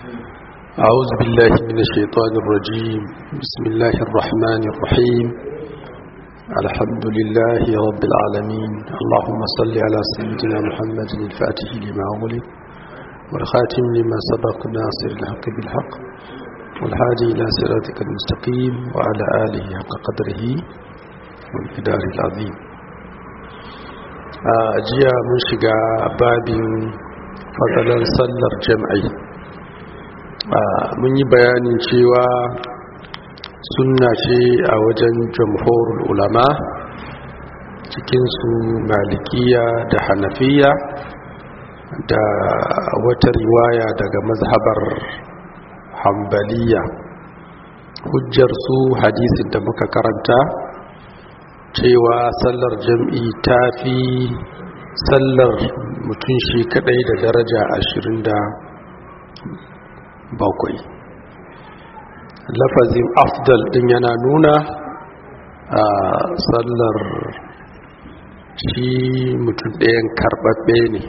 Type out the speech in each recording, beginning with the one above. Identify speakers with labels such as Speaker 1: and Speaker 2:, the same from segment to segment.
Speaker 1: أعوذ بالله من الشيطان الرجيم. بسم الله الرحمن الرحيم. الحمد لله رب العالمين. اللهم صل على سيدنا محمد الفاتح لما أغلق والخاتم لما سبق ناصر الحق بالحق والهادي إلى صراطك المستقيم وعلى آله حق قدره والمقدار العظيم. jiya mun shiga babin fadalan sallar jam'i. Mun yi bayanin cewa sunna ce a wajen jamhurul ulama, cikinsu malikiya da hanafiya da wata riwaya daga mazhabar hambaliya. Hujjar su hadisin da muka karanta cewa sallar jam'i ta fi sallar mutum shi kadai da daraja 27. Lafazin afdal din yana nuna a sallar shi mutum ɗayan karɓaɓɓe ne.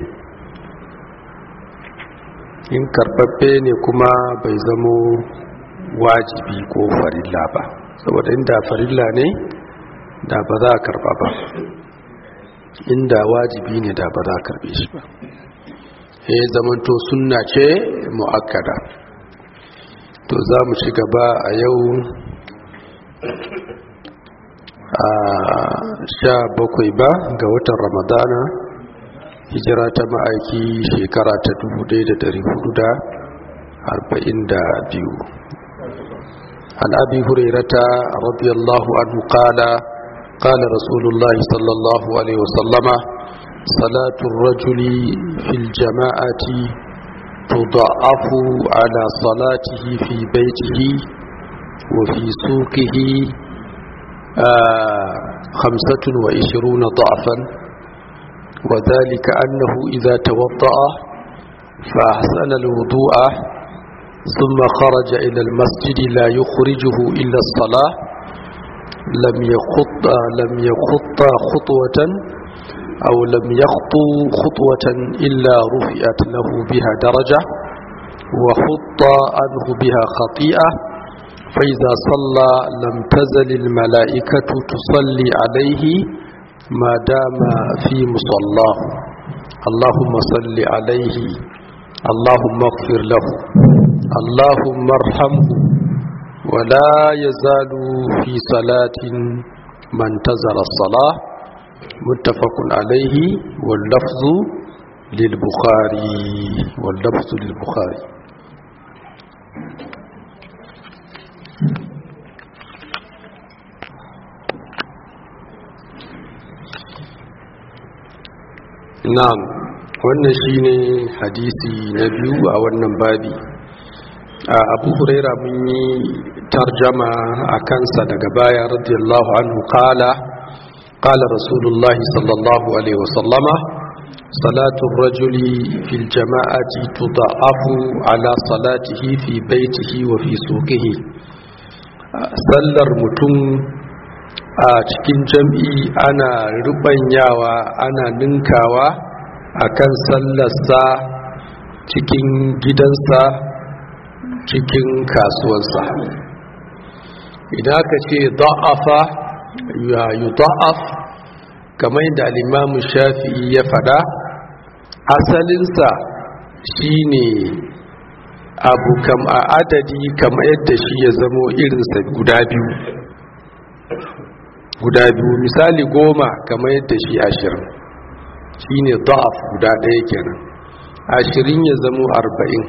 Speaker 1: In karɓaɓɓe ne kuma bai zamo wajibi ko farilla ba, saboda inda farilla ne da ba za a karba ba, inda wajibi ne da ba za a karbe shi ba. Zamanto sunna ce mu'akkada. To za mu ci gaba a yau a 17 ba ga watan ramadana, hijira ta ma'aiki shekara ta 1442. عن أبي هريرة رضي الله عنه قال قال رسول الله صلى الله عليه وسلم صلاة الرجل في الجماعة تضاعف على صلاته في بيته وفي سوقه 25 ضعفا، وذلك أنه إذا توضأ فأحسن الوضوء ثم خرج إلى المسجد لا يخرجه إلا الصلاة لم يخط خطوة أو لم يخطو خطوة إلا رفعت له بها درجة وخط عنه بها خطيئة، فإذا صلى لم تزل الملائكة تصلي عليه ما دام في مصلاه. اللهم صل عليه، اللهم اغفر له، اللهم ارحمه، ولا يزال في صلاة ما انتظر الصلاة. متفق عليه واللفظ للبخاري. نعم، wannan shine hadisi na biyu a wannan babi. Abu Huraira mun yi tarjama a kansa daga baya radiyallahu anhu qala rasulullahi sallallahu alaihi wasallama salatu rajuli fil jama'ati tudha'afu ala salatihi fi baitihi wa fi suqihi. Sallar mutum a cikin jam'i ana rubanyawa, ana ninkawa akan sallarsa cikin gidansa, cikin kasuwansa. Idan aka ce da'afa ya yudha'af, kamar yadda al-Imam Shafi'i ya fada, asalinsa shine abu kam a adadi kamar yadda shi ya zamo irinsa guda biyu. Misali 10 kamar yadda shi 20 shine da'af guda ɗaya kenan. 20 ya zamo 40,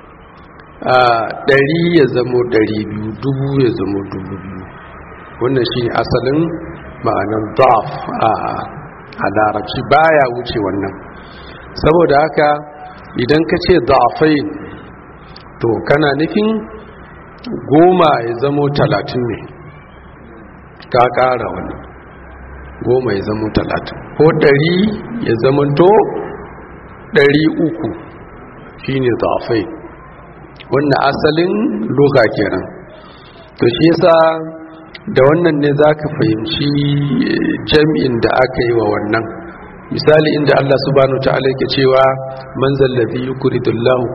Speaker 1: 100 ya zamo 200, 1000 ya zamo 2000. wannan shine asalin ma'anar da'af a larabci, baya wuce wannan. Saboda haka idan ka ce da'afai, to kana nufin 10 ya zamo 30 ne, ka kara wannan 10 ya zamo 30, ko 100 ya zamo to 300 shine da'afai. wannan asalin lugha kenan. To shi yasa da wannan ne zaka fahimci jami'in da aka yi wa wannan. misali inda Allah subhanahu ta'ala yake cewa man zalladhi yuqridullahu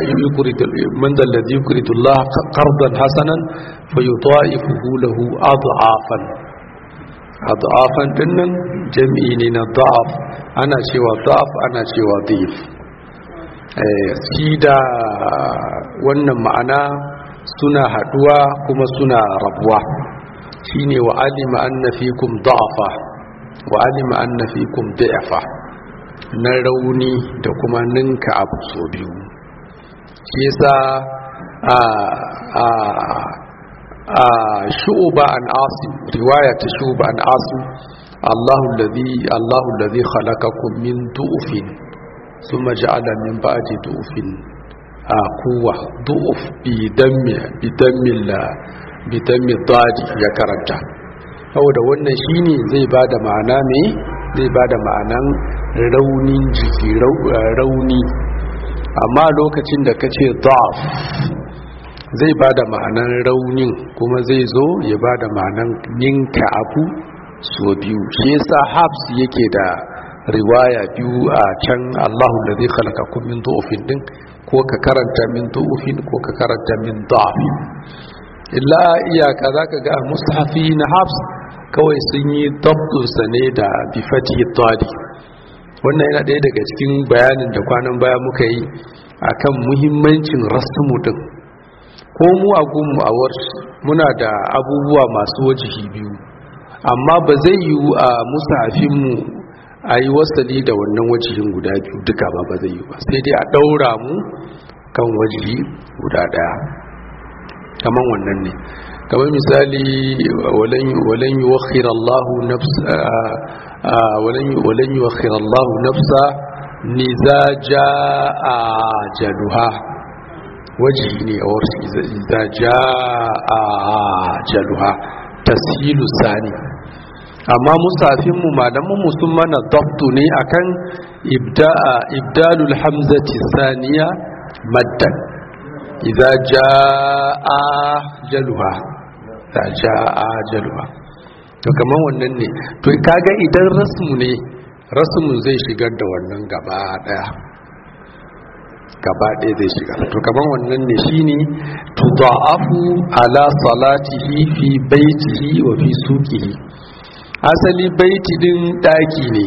Speaker 1: qardan hasanan fayudha'ifuhu lahu adhafan dinnan jami'i ne na da'af, ana cewa da'af ana cewa dhif. Shi da wannan ma'ana suna haduwa kuma suna rabuwa, shine wa alima anna fikum da'afa wa alima anna fikum da'afa, na rauni da kuma ninka abu so biyu. shi yasa shu'ba an asim, riwaya ta shu'ba an asim, Allahu alladhi khalaqakum min du'fin thumma ja'ala min ba'di du'fin quwwa, du'f bi dammi dadi ya karanta. saboda wannan shine zai bada ma'ana me zai bada ma'anan raunin jiki, rauni. amma lokacin da kace da'af zai bada ma'anan raunin kuma zai zo ya bada ma'anan ninka abu so biyu. shi yasa Habs yake da riwaya biyu a can Allahu alladhi khalaqakum min du'fin din, ko ka karanta min du'fin ko ka karanta min da'fin. illa iyaka zaka ga mushafi na Habs kawai sun yi dabdunsa ne da bi fatihi tadi. wannan yana ɗaya daga cikin bayanin da kwanan baya muka yi akan muhimmancin rasmu din. ko mu a gunmu a muna da abubuwa masu wajihi biyu, amma ba zai yiwu a musafinmu a yi wasali da wannan wajihin guda biyu duka ba zai yiwu ba, sai dai a ɗaura mu kan wajihi guda ɗaya. kaman wannan ne, kamar misali walan yuwakhir Allahu nafsa niza jaa ajaluha, wajihi ne a warshi niza jaa ajaluha tashilu sani. amma musafinmu malamanmu sun mana dabtu ne akan ibdalul hamzati saniya maddan idza jaa ajaluha, ta jaa ajaluha. to kaman wannan ne, to kaga idan rasmu ne, rasmun zai shigar da wannan gaba daya zai shiga. to kaman wannan ne shine tudaafu ala salatihi fi baitihi wa fi suqihi. asali baiti din daki ne,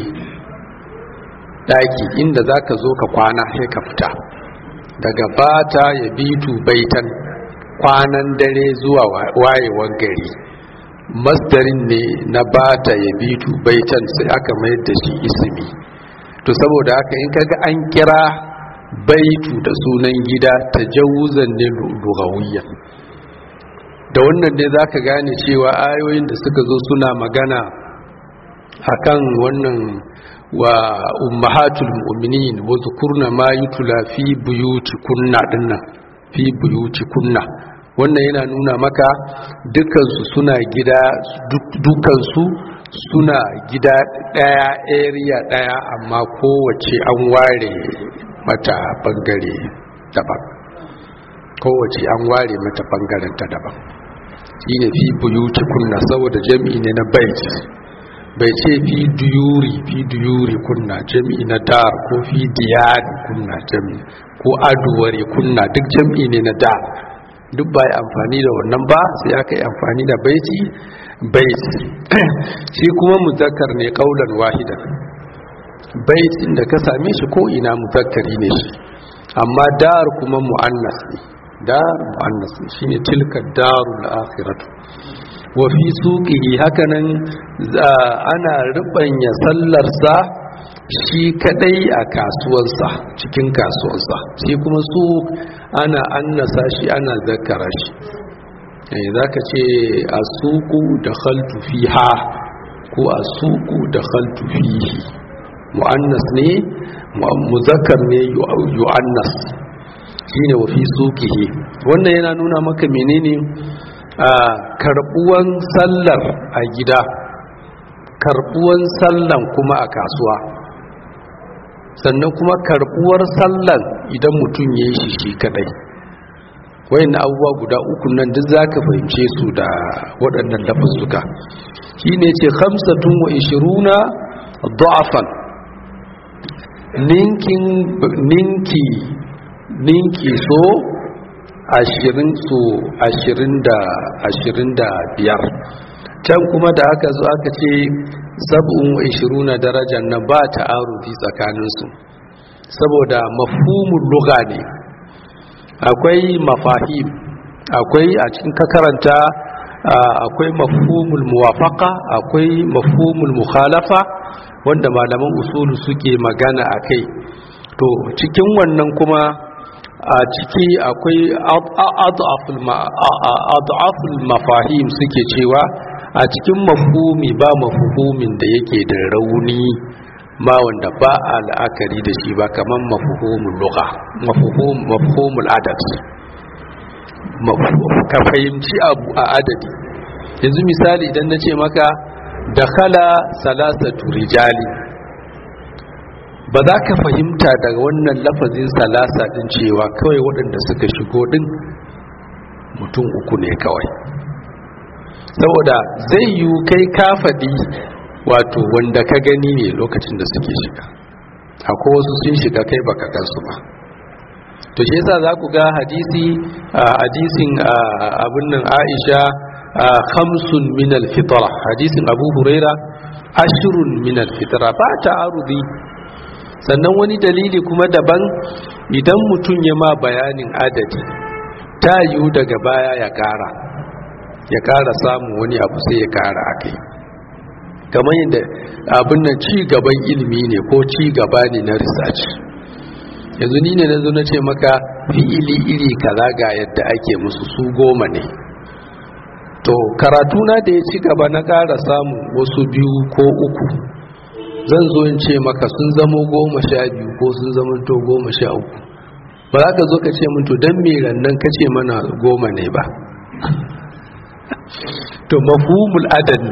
Speaker 1: daki inda zaka zo ka kwana sai ka fita. daga bata ya bitu baitan, kwanan dare zuwa wayewar gari. masdarin ne na bata ya bitu baitan sai aka mayar da shi ismi. to saboda haka in kaga an kira baitu da sunan gida tajawuzan ne lugawiyya. da wannan ne zaka gane cewa ayoyin da suka zo suna magana akan wannan wa ummahatul mu'minin wa zukurna ma yutla fi buyutikunna dinnan, fi buyutikunna, wannan yana nuna maka dukansu suna gida, dukansu suna gida daya, area daya, amma kowace an ware mata bangare daban, kowace an ware mata bangaren ta daban. shine fi buyutikunna, saboda jami'i ne na bait, bai ce fi duyuri kunna jami'i na dar, ko fi diyari kunna jami'i, ko aduwari kunna duk jami'i ne na dar. duk ba yi amfani da wannan ba, sai aka yi amfani da baiti. shi kuma muzakkar ne kaulan wahidan. baitin da ka same shi ko ina muzakkari ne shi, amma dar kuma mu'annas ne. dar mu'annas ne, shine tilka darul akhiratu. wa fi suqihi, hakanan ana rubanya sallarsa shi kadai a kasuwansa, cikin kasuwansa. shi kuma su ana annasa shi, ana zakara shi. zaka ce asuqu dakhaltu fiha ko asuqu dakhaltu fihi, muannas ne, muzakkar ne yuannas. shine wa fi suqihi. wannan yana nuna maka menene karbuwan sallar a gida, karbuwan sallan kuma a kasuwa, sannan kuma karbuwar sallan idan mutum ya yi shi kadai. wayannan abubuwa guda uku nan duk zaka fahimce su da waɗannan lafuzzuka. shine ce 25 da'afan, ninki so 25 can kuma da aka zo aka ce 27 darajar nan ba ta'arudi tsakaninsu saboda mafhumul lugha ne. akwai mafahim, akwai a cikin karanta akwai mafhumul muwafaqa, akwai mafhumul mukhalafa wanda malaman usulu suke magana akai. to cikin wannan kuma a ciki akwai ad'aful mafahim suke cewa a cikin mafhumi ba mafhumin da yake da rauni ma wanda ba a la'akari da shi ba kamar mafhumul lugha, mafhumul adad. ka fahimci abu a adadi. yanzu misali idan na ce maka dakhala salasatu rijali, ba za ka fahimta daga wannan lafazin salasa din cewa kawai waɗanda suka shigo din mutum 3 ne kawai, saboda zai yi kai ka faɗi wato wanda ka gani ne lokacin da suke shiga, akwai wasu sun shiga kai baka gansu ba. to shi yasa za ku ga hadisin abin nan Aisha 5 min al-fitra, hadisin Abu Huraira 10 min al-fitra, ba ta'arudi. sannan wani dalili kuma daban, idan mutum ya ma bayanin adadi ta yiwu daga baya ya ƙara samun wani abu sai ya ƙara akai, kamar yadda abin nan ci gaban ilimi ne ko ci gaba ne na research. yanzu ni ne na zo na ce maka fi'ili iri kaza ga yadda ake musu su 10 ne, to karatuna da ya ci gaba na ƙara samu wasu 2 ko 3, zan zo in ce maka sun zama 12 ko sun zama to 13. ba za ka zo ka ce mun to dan me rannan ka ce mana 10 ne ba. to mafhumul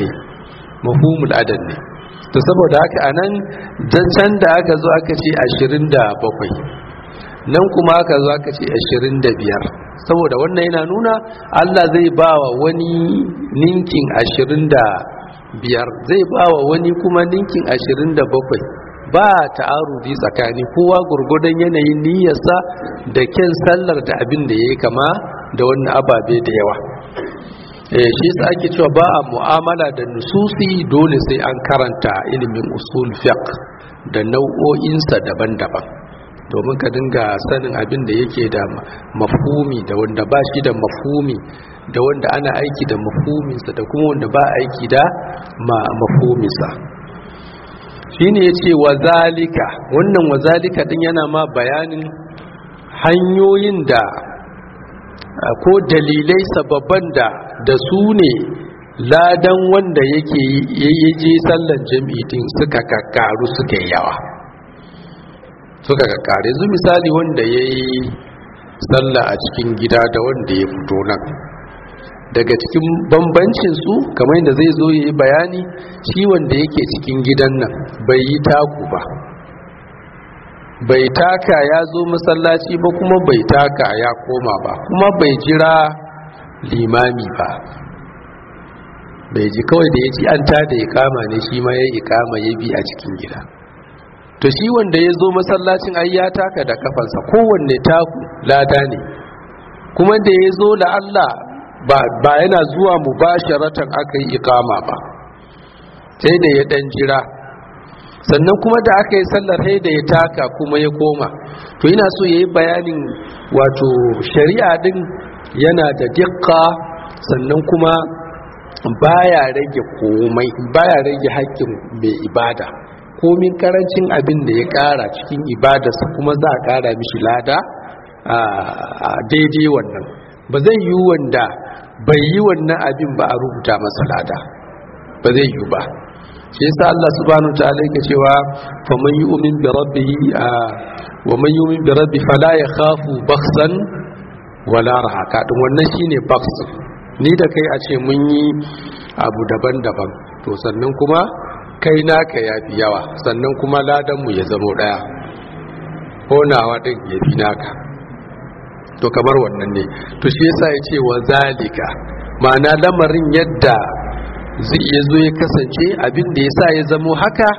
Speaker 1: adad ne. to saboda haka anan can da aka zo aka ce 27, nan kuma aka zo aka ce 25, saboda wannan yana nuna Allah zai bawa wani ninkin 25, zai bawa wani kuma ninkin 27, ba ta'arudi tsakani, kowa gurgudan yanayin niyyarsa da kyan sallar da abin da yayi kama da wannan ababe da yawa. shi yasa ake cewa ba a mu'amala da nususi dole sai an karanta ilimin usul fiqh da nau'o'insa daban-daban, domin ka dinga sanin abin da yake da mafhumi da wanda ba shi da mafhumi, da wanda ana aiki da mafhuminsa da kuma wanda ba aiki da mafhuminsa. shine yace wazalika, wannan wazalika din yana ma bayanin hanyoyin da ko dalilai sababban da su ne ladan wanda yake je sallan jami'i din suka kakkaru suka yawa, suka kakkare. yanzu misali wanda ya yi sallah a cikin gida da wanda ya fito nan, daga cikin bambancin su kamar yadda zai zo ya yi bayani, shi wanda yake cikin gidan nan bai yi taku ba, bai taka ya zo masallaci ba, kuma bai taka ya koma ba, kuma bai jira limami ba, bai ji kawai da ya ci an tada ikama ne shi ma ya ikama ya bi a cikin gida. to shi wanda ya zo masallacin ai ya taka da kafansa, kowanne taku lada ne, kuma da ya zo da Allah ba yana zuwa mubasharatan aka yi ikama ba, sai da ya dan jira, sannan kuma da aka yi sallar sai da ya taka kuma ya koma. to ina so yayi bayanin wato shari'a din yana da dikka, sannan kuma baya rage komai, baya rage haƙƙin mai ibada, komin karancin abin da ya ƙara cikin ibadarsa kuma za a ƙara mishi lada a daidai wannan. ba zai yi wanda bai yi wannan abin ba a rubuta masa lada, ba zai yi ba. shi yasa Allah subhanahu ta'ala yake cewa faman yu'min bi rabbih wa man yu'min bi rabbi fala yakhafu bakhsan wala rahaka. din wannan shine bakhs, ni da kai a ce mun yi abu daban-daban, to sannan kuma kai naka yafi yawa, sannan kuma ladan mu ya zama daya, ko nawa din yafi naka, to kamar wannan ne. to shi yasa yace wa zalika, ma'ana lamarin yadda zai iya zo ya kasance abin da ya sa ya zamo haka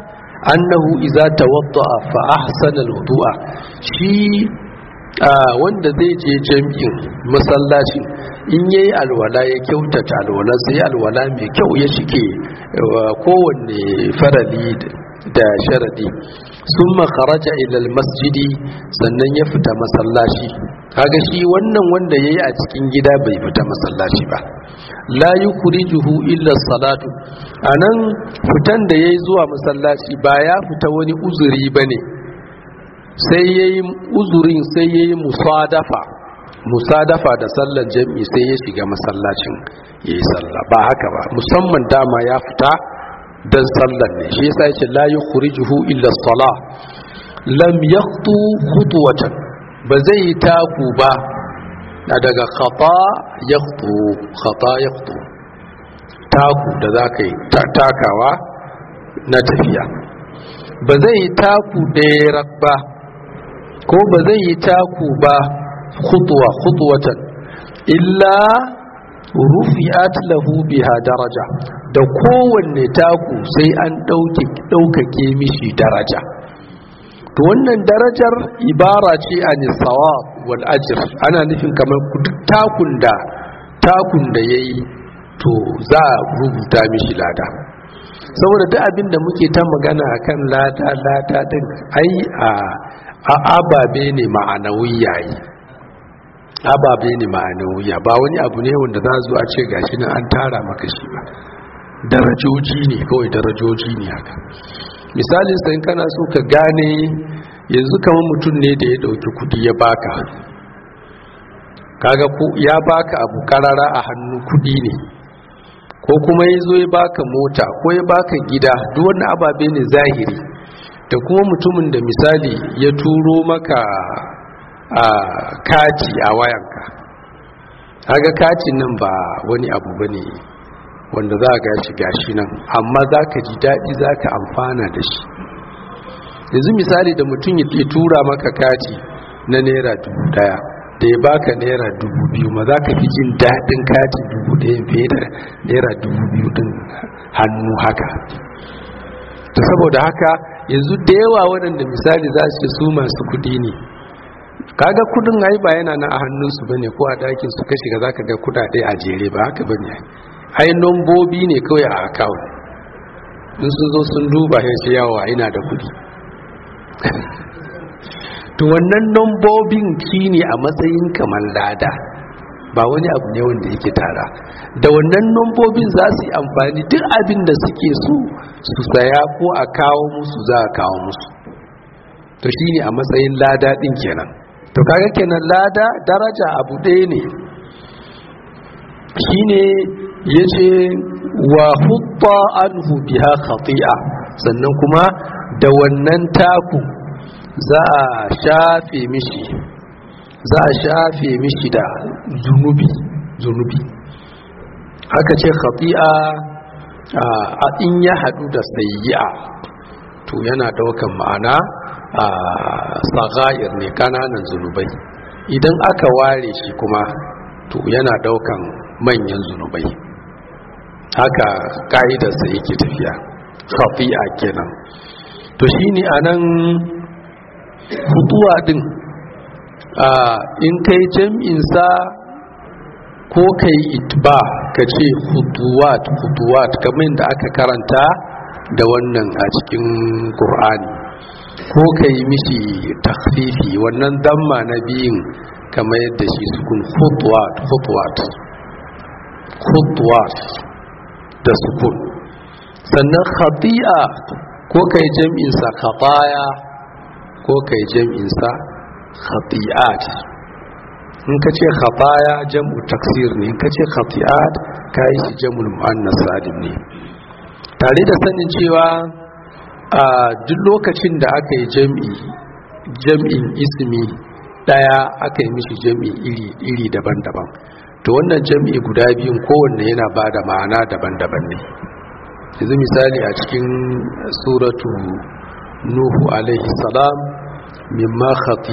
Speaker 1: annahu idza tawadda'a fa ahsana al-wudu'a shi wanda zai je jami'in masallacin in yayi alwala ya kyautata alwala sai alwala mai kyau ya shike kowanne farali da sharadi summa kharaja ila almasjidi sannan ya fita masallaci kaga shi wannan wanda yayi a cikin gida bai fita masallaci ba la yukrijuhu illa salatu anan fitan da yayi zuwa masallaci ba ya fita wani uzuri bane sai yayi uzurin sai yayi musadafa da sallar jami'i sai ya shiga masallacin yayi sallah ba haka ba musamman dama ya fita dan sallar ne shi yasa yace la yukhrijuhu illa as-salah lam yaqtu khutwatan ba zai taku ba daga khata yaqtu taku da zakai takawa na tafiya ba zai taku ɗaya ba ko ba zai yi taku ba khutwatan illa rufi'at lahu biha daraja da kowanne taku sai an ɗaukake mishi daraja to wannan darajar ibara ce an sawab wal ajr ana nufin kamar duk takun da yayi to za a rubuta mishi lada saboda duk abin da muke ta magana akan lada din ai a ababe ne ma'anawiya ababe ne ma'anawiya ba wani abu ne wanda za zo a ce gashi nan an tara maka shi ba darajoji ne kawai darajoji ne haka misalin sai kana so ka gane yanzu kamar mutum ne da ya dauki kudi ya baka kaga ko ya baka abu karara a hannu kudi ne ko kuma ya zo ya baka mota ko ya baka gida duk wannan ababe ne zahiri da kuma mutumin da misali ya turo maka a kati a wayanka kaga katin nan ba wani abu bane wanda za ga shi gashi nan amma za ka ji daɗi za ka amfana da shi yanzu misali da mutum ya tura maka kati na naira 1000 da ya baka naira 2000 ma za ka fi jin daɗin kati 1000 fiye da naira 2000 din hannu haka ta saboda haka yanzu da yawa waɗanda misali za su su masu kuɗi ne kaga kudin ai ba yana na a hannunsu bane ko a ɗakin su ka shiga zaka ga kudade a jere ba haka bane ai nombobi ne kawai a account in sun zo sun duba sai yawa ina da kudi to wannan nombobin shine a matsayin kamar lada ba wani abu ne wanda yake tara da wannan nombobin za su yi amfani duk abin da suke so su saya ko a kawo musu za a kawo musu to shine a matsayin lada din kenan to kaga kenan lada daraja abu ɗaya ne shine yace wa hutta anhu biha khati'a sannan kuma da wannan taku za a shafe mishi da zunubi haka ce khati'a a in ya hadu da sayyi'a to yana daukan ma'ana sagair ne kananan zunubai idan aka ware shi kuma to yana daukan manyan zunubai haka ka'idarsa yake tafiya khati'a kenan to shine anan hutuwa din in kai jam'in sa ko kai itba ka ce hutuwat kamar da aka karanta da wannan a cikin Qur'ani ko kai mishi takhfifi wannan damma na biyin kamar yadda shi sukun khutwat da sukun sannan khati'a ko kai jam'in sa khataya ko kai jam'in sa khati'at in ka ce khataya jam'u taksir ne in ka ce khati'at kai shi jam'ul muannas salim ne tare da sanin cewa a duk lokacin da aka yi jam'in ismi daya aka yi mishi jam'i iri daban-daban to wannan jam'i guda biyun kowanne yana ba da ma'ana daban-daban ne yanzu misali a cikin suratu nuhu alaihi salam mimma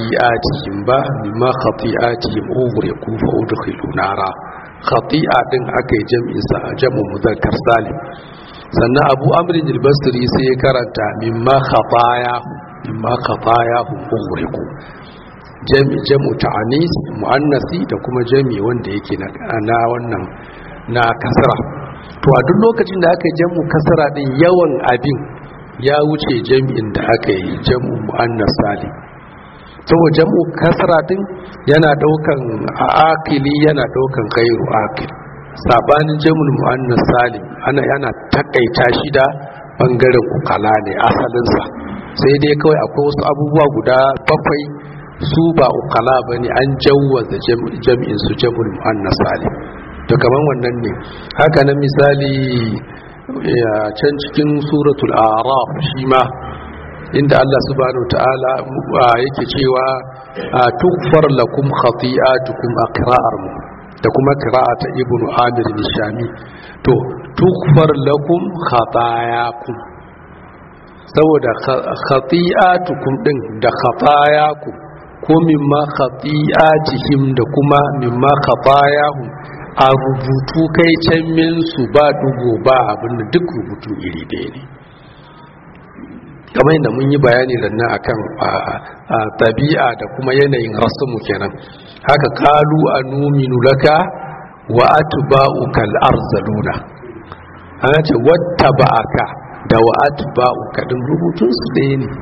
Speaker 1: khati'atihim ughriqu fa udkhilu nara khati'a din aka yi jam'in sa jam'u muzakkar salim sannan abu amrin al-basri sai ya karanta mimma khatayahum ughriqu jam'u ta'anis muannasi da kuma jami wanda yake na wannan na kasra. To a duk lokacin da aka jam'u kasra din yawan abin ya wuce jami'in da aka yi jam'u muannas salim. saboda jam'u kasra din yana daukan aqili yana daukan ghairu aqil, sabanin jam'ul muannas salim yana takaita shi da bangaren ukala ne asalinsa, sai dai kawai akwai wasu abubuwa guda 7 su ba ukala bane an jawwaza jam'in su jam'ul muannas salim. to kaman wannan ne. Haka nan misali can cikin suratul a'raf shi ma inda Allah subhanahu ta'ala yake cewa tughfar lakum khati'atukum aqra'ar mu da kuma qira'ata ibnu amir al-shami. to tughfar lakum khatayakum, saboda khati'atukum din da khatayakum ko mimma khati'atihim da kuma mimma khatayahum a rubutu kai can min su ba dugo ba abin da duk rubutu iri ɗaya ne, kamar yadda mun yi bayani rannan akan tabi'a da kuma yanayin rasmu kenan. haka qalu anuminu laka wa atba'uka al-arzaluna, ana ce wattaba'aka da wa atba'uka din rubutun su ɗaya ne.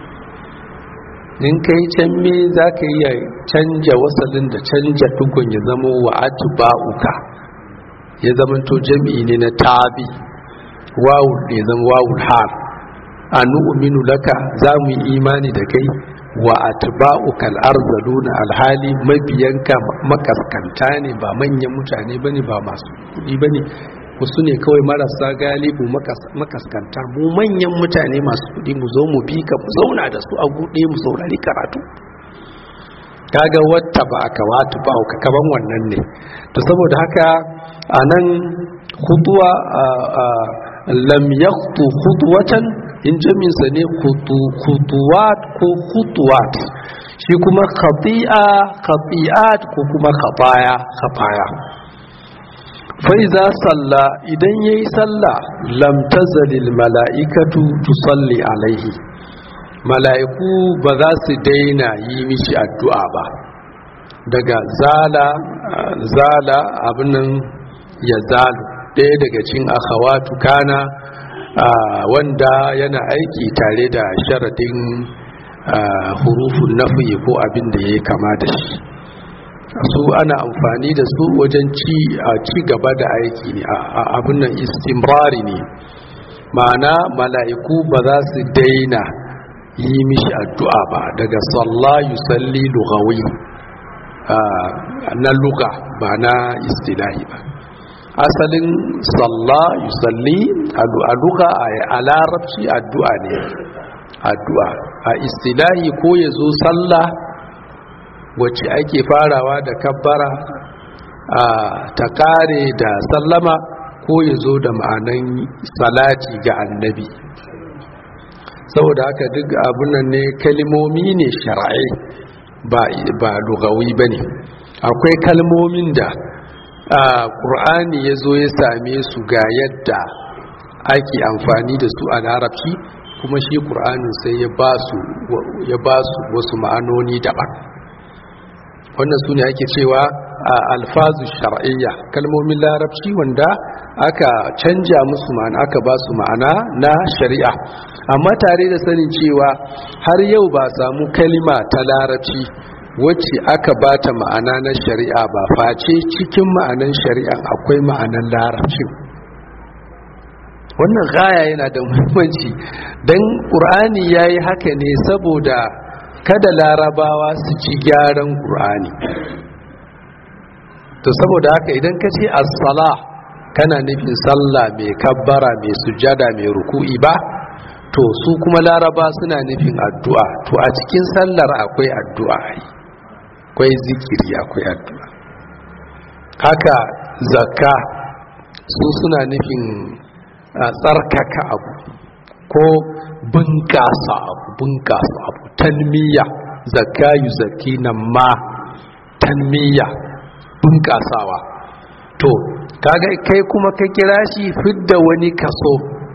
Speaker 1: in kai can me za ka iya canja wasalin da canja dukun ya zama wa atba'uka, ya zama to jami'i ne na tabi, wawul ne zama wawul har. anu'minu laka za mu yi imani da kai wa atba'uka al-arzaluna, alhali mabiyanka makaskanta ne, ba manyan mutane bane, ba masu kudi bane, wasu ne kawai marasa galibu makaskanta. mu manyan mutane masu kudi mu zo mu bi ka mu zauna da su a gude mu saurari karatu. kaga wata ba aka wata ba ka kaban wannan ne. to saboda haka anan khutwa lam yakhtu khutwatan in jamin sa ne khutuwat ko khutwat, shi kuma khati'at ko kuma khataya. fa iza salla idan yayi salla lam tazalil mala'ikatu tusalli alaihi, mala'iku ba za su daina yi mishi addu'a ba. daga zala abinan ya zalu, ɗaya daga cikin akhawatu kana wanda yana aiki tare da sharadin hurufun nafi ko abin da ya kama da shi. su ana amfani da su wajen ci gaba da aiki ne, abin nan istimrari ne, ma'ana mala'iku ba za su daina yi mishi addu'a ba. daga salla yusalli lughawi na luga ba na istilahi ba. asalin salla yusalli a luga a larabci addu'a ne, addu'a a istilahi ko ya zo sallah wacce ake farawa da kabbara ta kare da sallama, ko ya zo da ma'anan salati ga annabi. saboda haka duk abunan ne kalmomi ne shar'i ba lugawi bane. akwai kalmomin da Qur'ani ya zo ya same su ga yadda ake amfani da su a larabci, kuma shi Qur'anin sai ya ba su wasu ma'anoni daban. wannan su ne ake cewa alfazu shar'iyya, kalmomin larabci wanda aka canja musu ma'ana, aka ba su ma'ana na shari'a. amma tare da sanin cewa har yau ba samu kalima ta larabci wacce aka ba ta ma'ana na shari'a ba, face cikin ma'anan shari'a akwai ma'anan larabcin. wannan gaya yana da muhimmanci don ƙur'ani ya yi haka ne saboda kada larabawa su ci gyaran ƙur'ani. to saboda haka idan ka ce as-sala kana nufin sallah mai kabbara mai sujada mai ruku'i ba, to su kuma laraba suna nufin addu'a. to a cikin sallar akwai addu'a, akwai zikiri, akwai addu'a. haka zakka su suna nufin tsarkaka abu ko bunƙasa abu tanmiya. zakka yuzaki nan ma tanmiya, bunƙasawa. to kaga kai kuma ka kira shi fidda wani kaso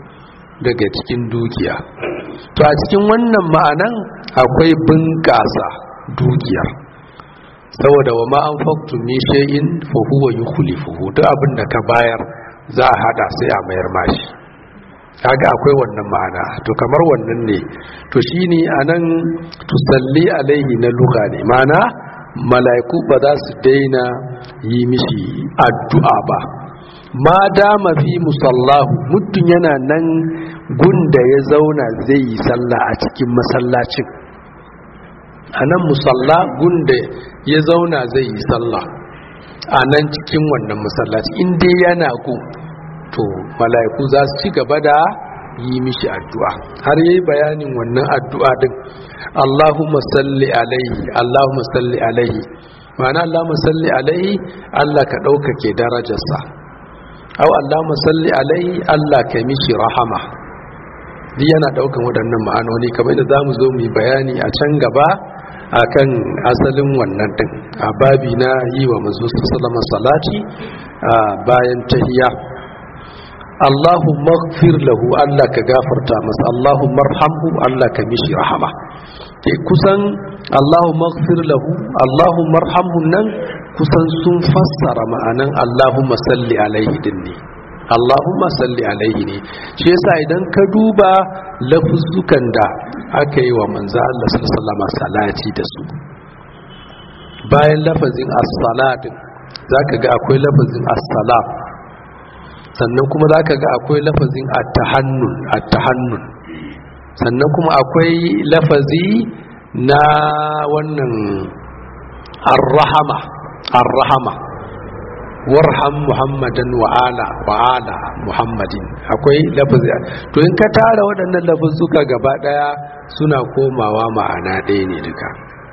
Speaker 1: daga cikin dukiya. To a cikin wannan ma'anan akwai bunƙasa dukiyar, saboda wa ma anfaqtum min shay'in fa huwa yukhlifuhu, duk abin da ka bayar za a hada sai a mayar mashi. Kaga akwai wannan ma'ana, to kamar wannan ne. To shine anan tusalli alaihi na lugha ne, ma'ana mala'iku ba za su daina yi mishi addu'a ba ma dama fi musallahu, muddin yana nan gunda ya zauna zai yi sallah a cikin masallacin. A nan musalla gunda ya zauna zai yi sallah a nan cikin wannan masallaci, in dai yana ku, to mala'iku za su ci gaba da yi mishi addu'a. Har yayi bayanin wannan addu'a din, Allahumma salli alaihi, Allahumma salli alaihi, ma'ana Allahumma salli alaihi, Allah ka ɗaukake darajarsa, au Allahumma salli alaihi, Allah ka mishi rahama. Duk yana ɗaukan waɗannan ma'anoni, kamar da za mu zo mu yi bayani a can gaba akan asalin wannan din, a babi na yi wa manzo sallama salati bayan tahiyya. Allahumma ighfir lahu, Allah ka gafarta masa, Allahumma arhamhu, Allah ka mishi rahama. Ke kusan Allahumma ighfir lahu, Allahumma arhamhu nan kusan sun fassara ma'anan Allahumma salli alaihi din ne. Allahumma salli alaihi ne. Shi yasa idan ka duba lafuzzukan da aka yi wa manzo Allah sallallahu alaihi wasallam salati da su, bayan lafazin as-salat zaka ga akwai lafazin as-salam, sannan kuma zaka ga akwai lafazin at-tahannun, sannan kuma akwai lafazi na wannan ar-rahama warham muhammadan wa ala muhammadin, akwai lafazi. To in ka tara waɗannan lafuzzuka gaba daya suna komawa ma'ana ɗaya ne, duka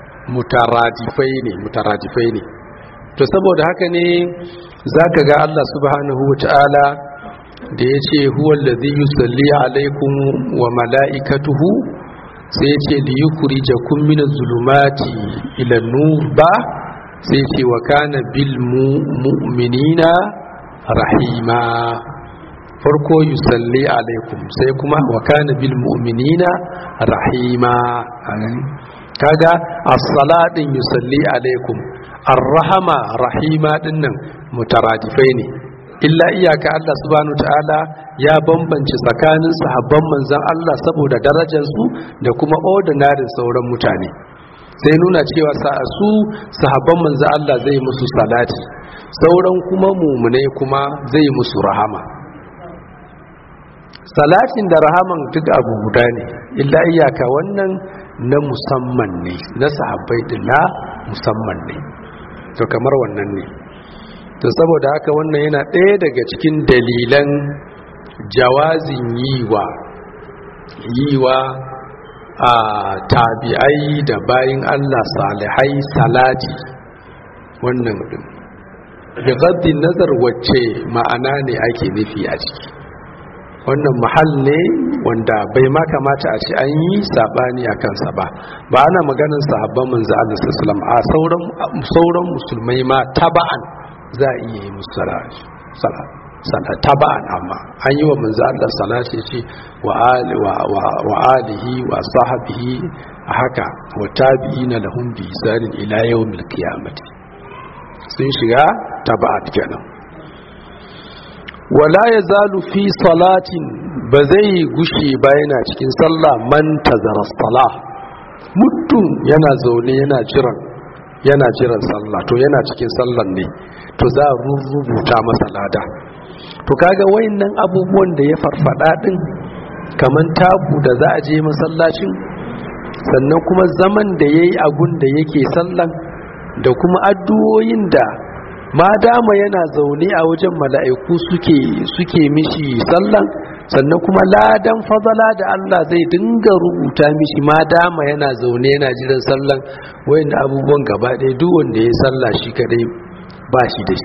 Speaker 1: mutaradifai ne. To saboda haka ne zaka ga Allah subhanahu wata'ala da yace huwal ladhi yusalli alaikum wa malaikatuhu, sai yace li yukhrijakum minaz zulumati ila nur, ba sai yace wa kana bil mu'minina rahima. Farko yusalli alaikum, sai kuma wa kana bil mu'minina rahima. Kaga as-salatin yusalli alaikum, ar-rahama rahima dinnan mutaradifai ne, illa iyaka Allah subhanahu ta'ala ya bambance tsakanin sahabban manzon Allah saboda darajar su da kuma ordinary sauran mutane, sai nuna cewa su sahabban manzon Allah zai musu salati, sauran kuma mu'minai kuma zai musu rahama. Salatin da rahaman duk abu guda ne, illa iyaka wannan na musamman ne, na sahabbai din na musamman ne. To kamar wannan ne. To saboda haka wannan yana ɗaya daga cikin dalilan jawazin yiwa a tabi'ai da bayin Allah salihai salati, wannan din bi gaddin nazar wacce ma'ana ne ake nufi a ciki. Wannan mahal ne wanda bai ma kamata a ce an yi sabani a kansa ba ana maganin sahabban manzo Allah sallallahu alaihi wasallam, a sauran musulmai ma taba'an za a iya yi musu salat taba'an, amma an yi wa manzo Allah salati ce wa alihi wa sahbihi haka wa tabi'ina lahum bi ihsanin ila yawmil qiyamati, sun shiga taba'at kenan. Wala ya zalu fi salatin, ba zai gushe ba yana cikin sallah man tazara salah, muddin yana zaune yana jiran sallah, to yana cikin sallan ne, to za a rubuta masa lada. To kaga wayannan abubuwan da ya farfada din, kaman taku da za a je masallacin, sannan kuma zaman da yayi a gun da yake sallan, da kuma addu'o'in da ma dama yana zaune a wajen mala'iku suke mishi sallan, sannan kuma ladan fadala da Allah zai dinga rubuta mishi ma dama yana zaune yana jiran sallan. Wayan abubuwan gaba ɗaya duk wanda ya salla shi kadai ba shi da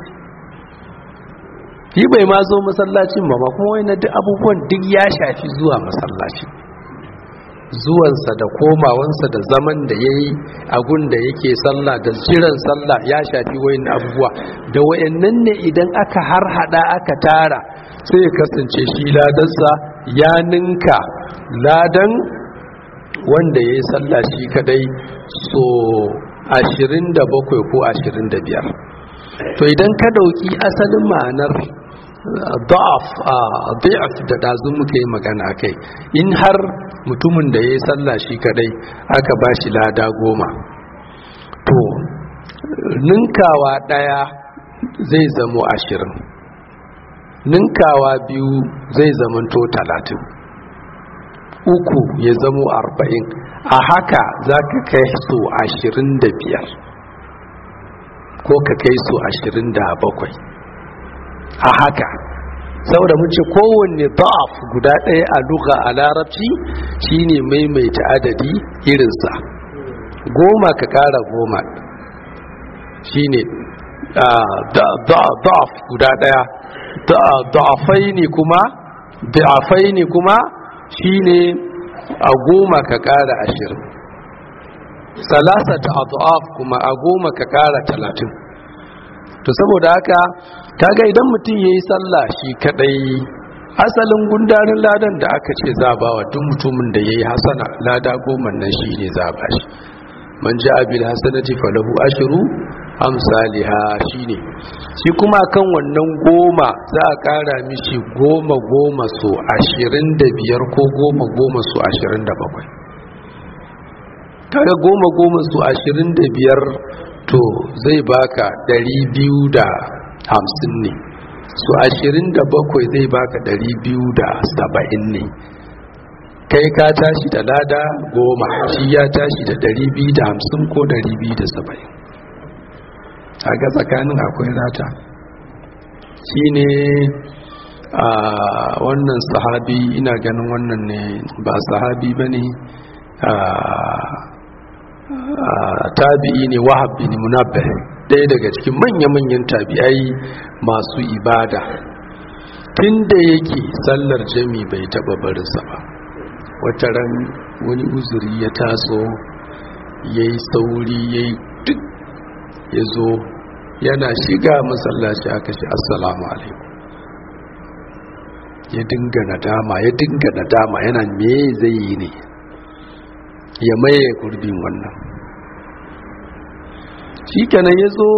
Speaker 1: shi bai ma zo masallacin ba, kuma wayan duk abubuwan duk ya shafi zuwa masallaci, zuwansa da komawansa da zaman da ya yi agun da yake sallah da jiran sallah ya shafi wayan abubuwa, da wayannan ne idan aka harhada aka tara sai ya kasance shi ladarsa ya ninka ladan wanda ya yi sallah shi kadai so 27 ko 25. to idan ka dauki asalin ma'anar da'af da dazu muka yi magana kai, in har mutumin da ya yi sallah shi kadai aka ba shi lada 10, to ninkawa daya zai zamo 20, ninkawa biyu zai zamanto 30, uku ya zamo 40, a haka za ka kai so 25 ko ka kai so 27 a haka. saboda mun ce kowanne da'af guda ɗaya a lugha a larabci shine maimaita adadi irinsa. 10 ka kara 10 shine da'af guda ɗaya. da'afai ne kuma shine a 10 ka kara 20. salasata adaf kuma a 10 ka kara 30. to saboda haka kaga idan mutum yayi sallah shi kadai, asalin gundarin ladan da aka ce za ba wa duk mutumin da yayi hasana lada 10 nan shine za ba shi. man ja'a bil hasanati falahu ashru amsalha, shine shi kuma kan wannan 10 za a kara mishi 10 so 25 ko 10 so 27. kaga 10 so 25 to zai baka 250 ne, so 27 zai baka 270 ne. kai ka tashi da lada 10, shi ya tashi da 250 ko 270. kaga tsakanin akwai rata. shine wannan sahabi, ina ganin wannan ne ba sahabi bane, tabi'i ne, Wahab bin Munabbih, ɗaya daga cikin manya-manyan tabi'ai masu ibada. tunda yake sallar jami bai taɓa barinsa ba. wata ran wani uzuri ya taso, yayi sauri yayi duk ya zo, yana shiga masallaci aka ce assalamu alaikum. ya dinga nadama yana me zai yi ne ya maye gurbin wannan. shi kenan ya zo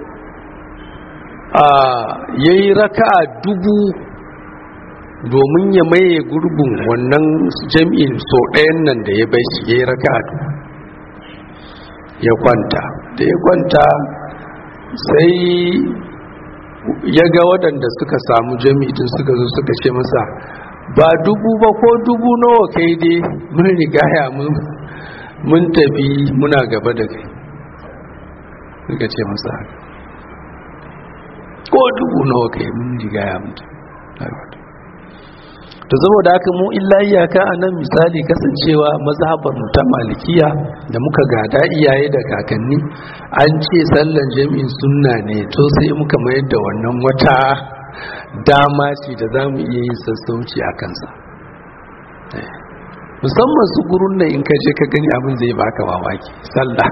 Speaker 1: ya yi raka'a 1000 domin ya maye gurbin wannan jam'in so ɗayan nan da ya bai shi. ya yi raka'a 1000 ya kwanta. da ya kwanta sai ya ga waɗanda suka samu jami'in suka zo suka ce masa ba 1000 ba ko 1000 nawa kai dai mun rigaya mun tafi muna gaba da kai. suka ce masa ko 1000 nawa kai mun rigaya mun tafi. to saboda haka mu illa iyaka a nan misali kasancewa mazhabar mu ta malikiya da muka gada iyaye da kakanni, an ce sallan jami'in sunna ne, to sai muka mayar da wannan wata dama ce da za mu iya yin sassauci a kansa. musamman su gurun da in ka je ka gani abin zai baka mamaki. sallah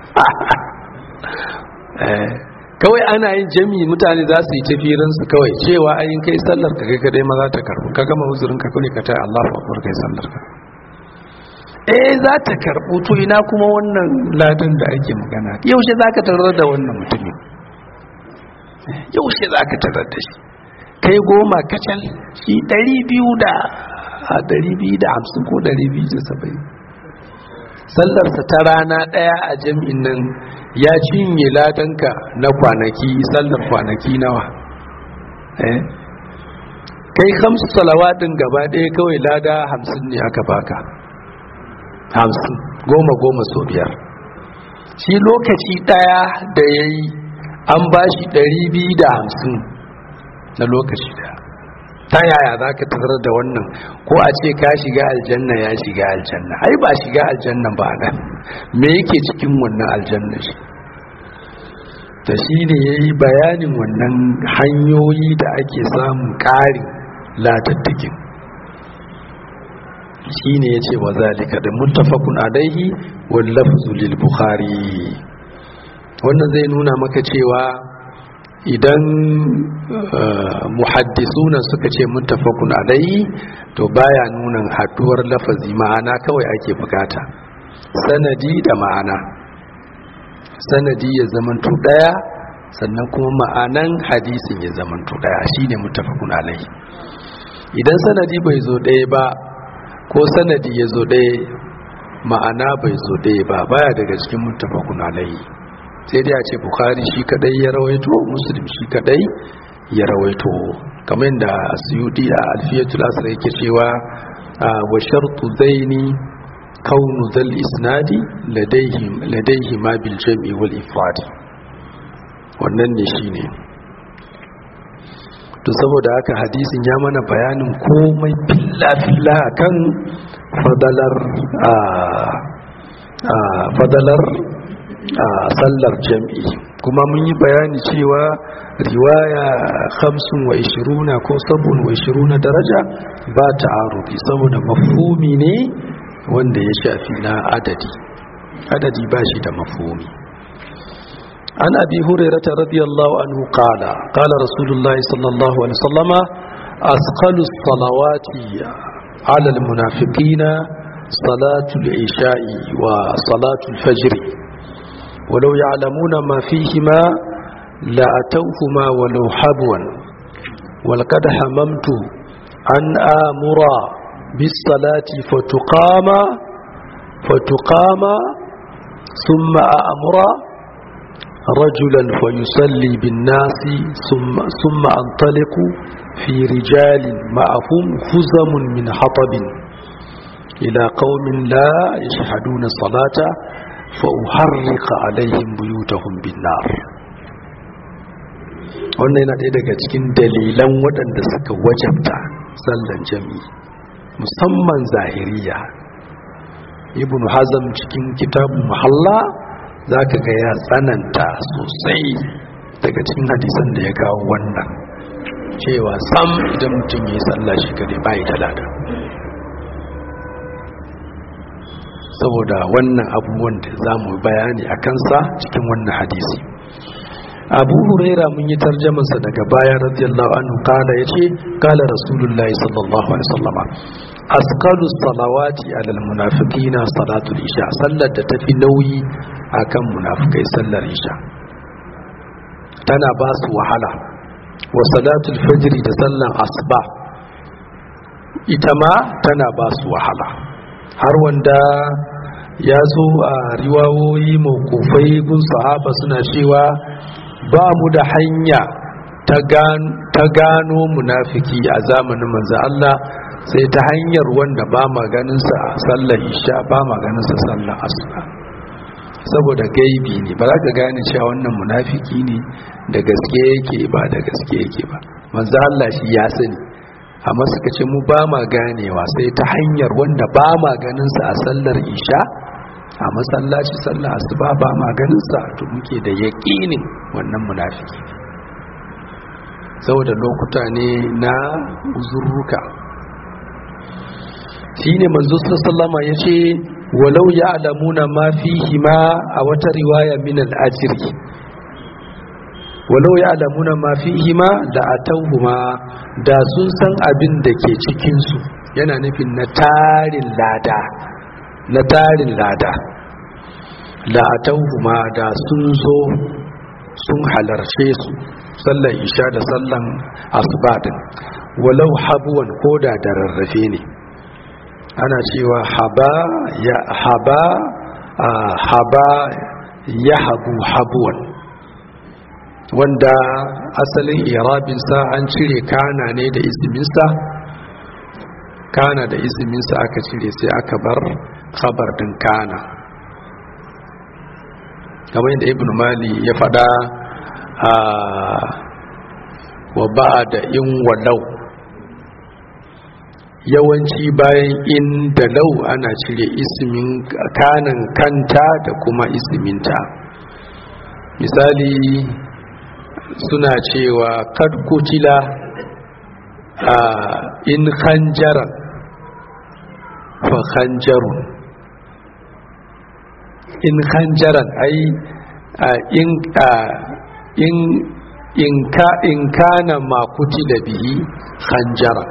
Speaker 1: kawai ana yin jami'i, mutane za su yi tafiransu kawai cewa ayin kai sallar ka kai kadai ma za ta karbu. ka gama uzurin ka kawai ka ta Allahu akbar kai sallar ka, za ta karbu. to ina kuma wannan ladan da ake magana, yaushe zaka tarar da wannan mutumin? yaushe zaka tarar da shi? kai 10 kacal, shi 250 ko 270. sallarsa ta rana daya a jami'in nan ya cinye ladanka na kwanaki. sallar kwanaki nawa? kai 5 salawatin gaba daya kawai lada 50 ne aka baka. 50 10 so 5. shi lokaci daya da yayi an bashi 250 na lokaci daya. ta yaya za ka tarar da wannan? ko a ce ka shiga aljanna ya shiga aljanna? ai ba shiga aljanna ba nan. me yake cikin wannan aljanna shi? ta shi ne ya yi bayanin wannan hanyoyi da ake samun ƙarin latattakin. shi ne ya ce wa zalika da muttafaqun alaihi wal lafzu lil bukhari. wannan zai nuna maka cewa idan muhaddisuna suka ce muttafaqun alayhi to baya nunan haduwar lafazi, ma'ana kawai ake bukata, sanadi da ma'ana. Sanadi ya zamanto daya sannan kuma ma'anan hadisin ya zamanto daya, shine muttafaqun alayhi. Idan sanadi bai zo daya ba ko sanadi ya zo daya ma'ana bai zo daya ba, baya daga cikin muttafaqun alayhi. Sai dai a ce bukhari shi kadai ya rawaito, muslim shi kadai ya rawaito, kamar da Suyuti a alfiyatul asr yake cewa wa shartu zaini kaunu zal isnadi ladaihi ma bil jam'i wal ifrad. Wannan ne shine. To saboda haka hadisin ya mana bayanin komai filla kan fadalar sallar jam'i, kuma mun yi bayani cewa riwaya 25 ko 27 daraja ba ta'arufi, saboda mafhumi ne wanda ya shafi na adadi ba shi da mafhumi. an abi hurairah radiyallahu anhu qala rasulullahi sallallahu alaihi wasallama asqalu salawati ala almunafiqina salatul isha'i wa salatul fajr ولو يعلمون ما فيهما لأتوهما ولو حبوا ولقد هممت أن آمر بالصلاة فتقام ثم أمر رجلا فيصلي بالناس ثم أنطلق في رجال معهم خزم من حطب إلى قوم لا يشهدون الصلاة فأحرق عليهم بيوتهم بالنار. wannan yana ɗaya daga cikin dalilan waɗanda suka wajabta sallan jami'i, musamman zahiriya. ibn hazm cikin kitabul muhalla zaka ga ya tsananta sosai daga cikin hadisan da ya kawo wannan, cewa sam idan mutum ya yi sallah shi kare bai da lada, saboda wannan abubuwan da za mu bayani a kansa cikin wannan hadisi. abu huraira mun yi tarjamansa daga baya radiyallahu anhu kala ya ce kala rasulullahi sallallahu alaihi wasallam asqalu salawati alal munafiqina salatul isha, sallar da tafi nauyi akan munafikai sallar isha, tana ba su wahala. wa salatul fajr da sallar asuba ita ma tana ba su wahala, har wanda ya zo a riwayoyi mawqufai gun sahaba suna cewa ba mu da hanya ta gano munafiki a zamanin manzo Allah sai ta hanyar wanda ba ma ganin sa sallar isha, ba ma ganin sa sallar asuba, saboda gaibi ne, ba za ka gane cewa wannan munafiki ne da gaske yake ba da gaske yake ba. manzo Allah shi ya sani, amma suka ce mu ba ma ganewa sai ta hanyar wanda ba ma ganin sa a sallar isha, a masallaci sallar asuba ba ma ganin sa, to muke da yaqinin wannan munafiki, saboda lokuta ne na uzurruka. shine manzo sallallahu alaihi yace walau ya'lamuna ma fihi ma, a wata riwaya min al-ajri, walau ya'lamuna ma fihi ma da atawhuma, da sun san abin da ke cikin su, yana nufin na tarin lada la atawhuma, da sun zo sun halarce su sallan isha da sallan asuba din, walau habuwan koda da rarrafe ne. ana cewa haba ya habuwan, wanda asalin irabinsa an cire kana ne da isminsa, kana da isminsa aka cire sai aka bar khabar din kana, kamar yadda ibn mali ya fada wa ba'a da in walau, yawanci bayan in da lau ana cire ismin kanan kanta da kuma isminta. misali suna cewa kad kutila in khanjaran fa khanjarun, in khanjaran ai in kana ma kutila bihi khanjara,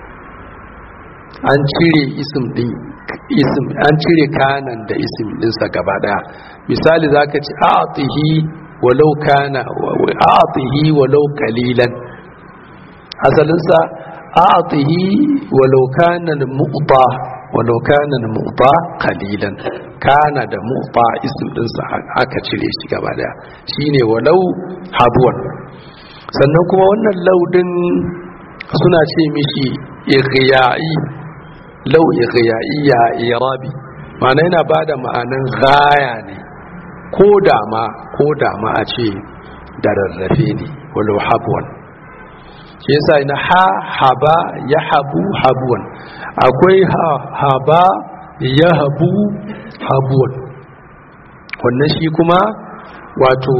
Speaker 1: an cire an cire kanan da isim dinsa gaba daya. Misali zaka ce a'tihi walau kana a'tihi walau qalilan, asalinsa a'tihi walau kana al-mu'ta walau kana al-mu'ta qalilan, kana da mu'ta isim dinsa aka cire shi gaba daya, shine walau habwan. Sannan kuma wannan laudin suna ce mishi ighyai, lau ighyai ya irabi, ma'ana yana bada ma'anan gaya ne, ko da ma a ce da rarrafe ne, walau habwan. shi yasa ina haba ya habu habuwan, akwai haba ya habu habuwan. wannan shi kuma wato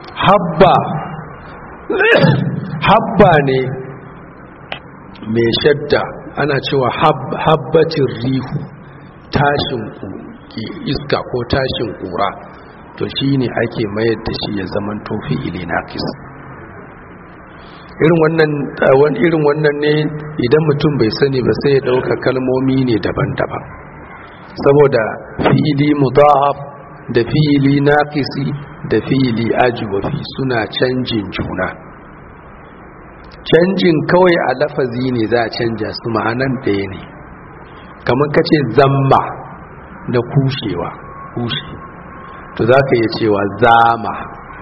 Speaker 1: habba ne mai shadda, ana cewa habbatin rihu, tashin iska ko tashin kura, to shi ne ake mayar da shi ya zaman tofi ilinakis. irin wannan ne idan mutum bai sani ba sai ya dauka kalmomi ne daban-daban, saboda fi'ili mudaf da fi'ili naqisi da fi'ili ajwafi suna canjin juna. Canjin kawai a lafazi ne za a canja su, ma'anan ɗaya ne. kamar kace zamma da kushewa, to za ka iya cewa zama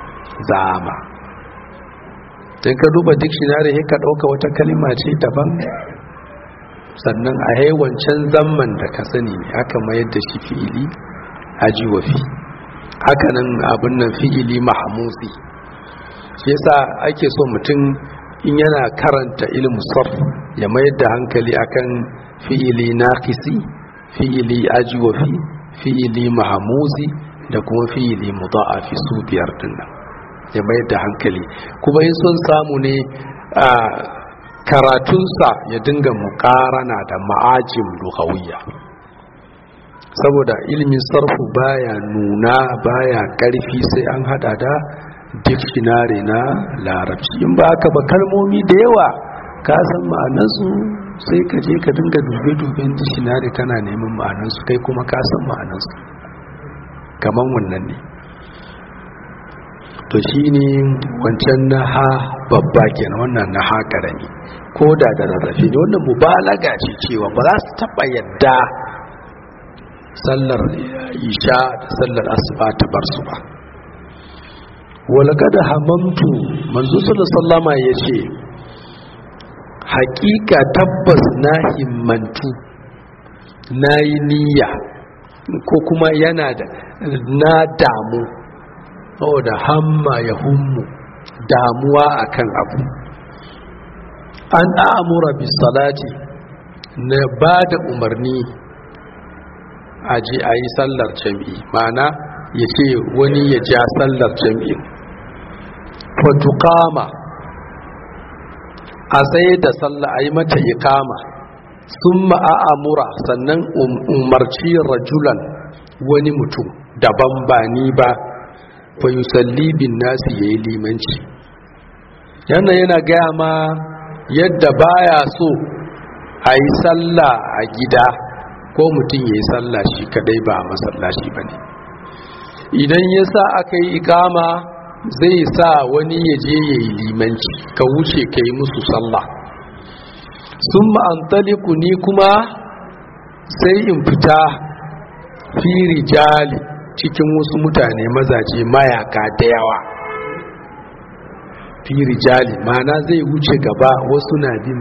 Speaker 1: don ka duba dictionary sai ka ɗauka wata kalima ce daban, sannan a wancan zamman da ka sani ne aka mayar da shi fi'ili ajiwafi, haka nan abin nan fi'ili mahmusi. shi yasa ake so mutum in yana karanta ilmu sarf ya mayar da hankali akan fi'ili naqisi, fi'ili ajiwafi, fi'ili mahmusi da kuma fi'ili mudha'afi, su biyar dinnan ya mayar da hankali. kuma in son samu ne a karatunsa ya dinga muƙarana da ma'ajim lughawiyya, saboda ilimin sarfu baya nuna baya ƙarfi sai an hada da dictionary na larabci. in ba haka ba kalmomi da yawa ka san ma'anarsu sai ka je ka dinga dube-duben dictionary kana neman ma'anarsu, kai kuma ka san ma'anarsu. kaman wannan ne. to shi ne wancan na ha babba kenan, wannan na ha karami, ko da rarrafe ne. wannan mubalaga ce cewa ba za su taɓa yadda sallar isha da sallar asuba ta bar su ba. walaqad hamamtu, manzo sallallahu alaihi ya ce hakika tabbas na himmantu, na yi niyya, ko kuma yana da na damu, saboda hamma ya hummu, damuwa akan abu. an amura bis salati, na ba da umarni a je a yi sallar jami'i, ma'ana ya ce wani ya ja sallar jami'in. fatuqama, a tsaye da sallah a yi mata iqama. summa a'amura, sannan umarci rajulan, wani mutum daban ba ni ba, fa yusalli bin nasi, yayi limanci. yana gaya ma yadda baya so a yi sallah a gida ko mutum ya yi sallah shi kadai ba a masallaci ba ne. idan ya sa aka yi ikama zai sa wani ya je ya yi limanci, ka wuce ka yi musu sallah. sun ma'antaliku, ni kuma sai in fita fi rijali, cikin wasu mutane mazaje mayaka da yawa. fi rijali ma'ana zai wuce gaba, wasu na bin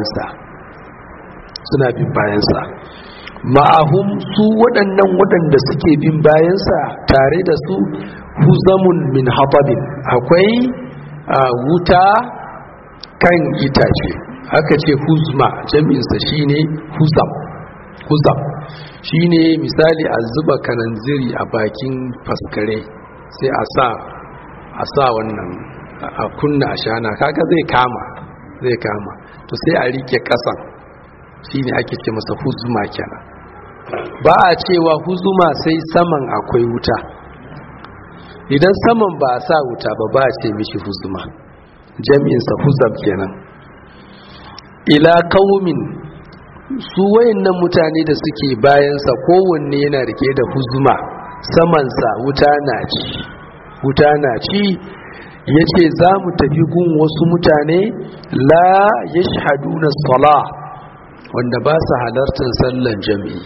Speaker 1: bayansa. ma'ahum, su waɗanda suke bin bayansa tare da su, huzamun min hatabin, akwai wuta kan itace. aka ce huzma, jami'insa shine huzam shine misali a zuba kananziri a bakin faskare, sai a sa wannan a kunna ashana, kaga zai kama to sai a rike kasan, shine ake ce masa huzuma kenan. ba a cewa huzuma sai saman akwai wuta. idan saman ba a sa wuta ba a ce mishi huzuma, jam'insa huzab kenan. Ila qaumin, su wayannan mutane da suke bayansa kowanne yana rike da huzuma, samansa wuta na ci yace za mu tafi gun wasu mutane la yashhaduna as-salah, wanda ba su halartar sallan jami'i.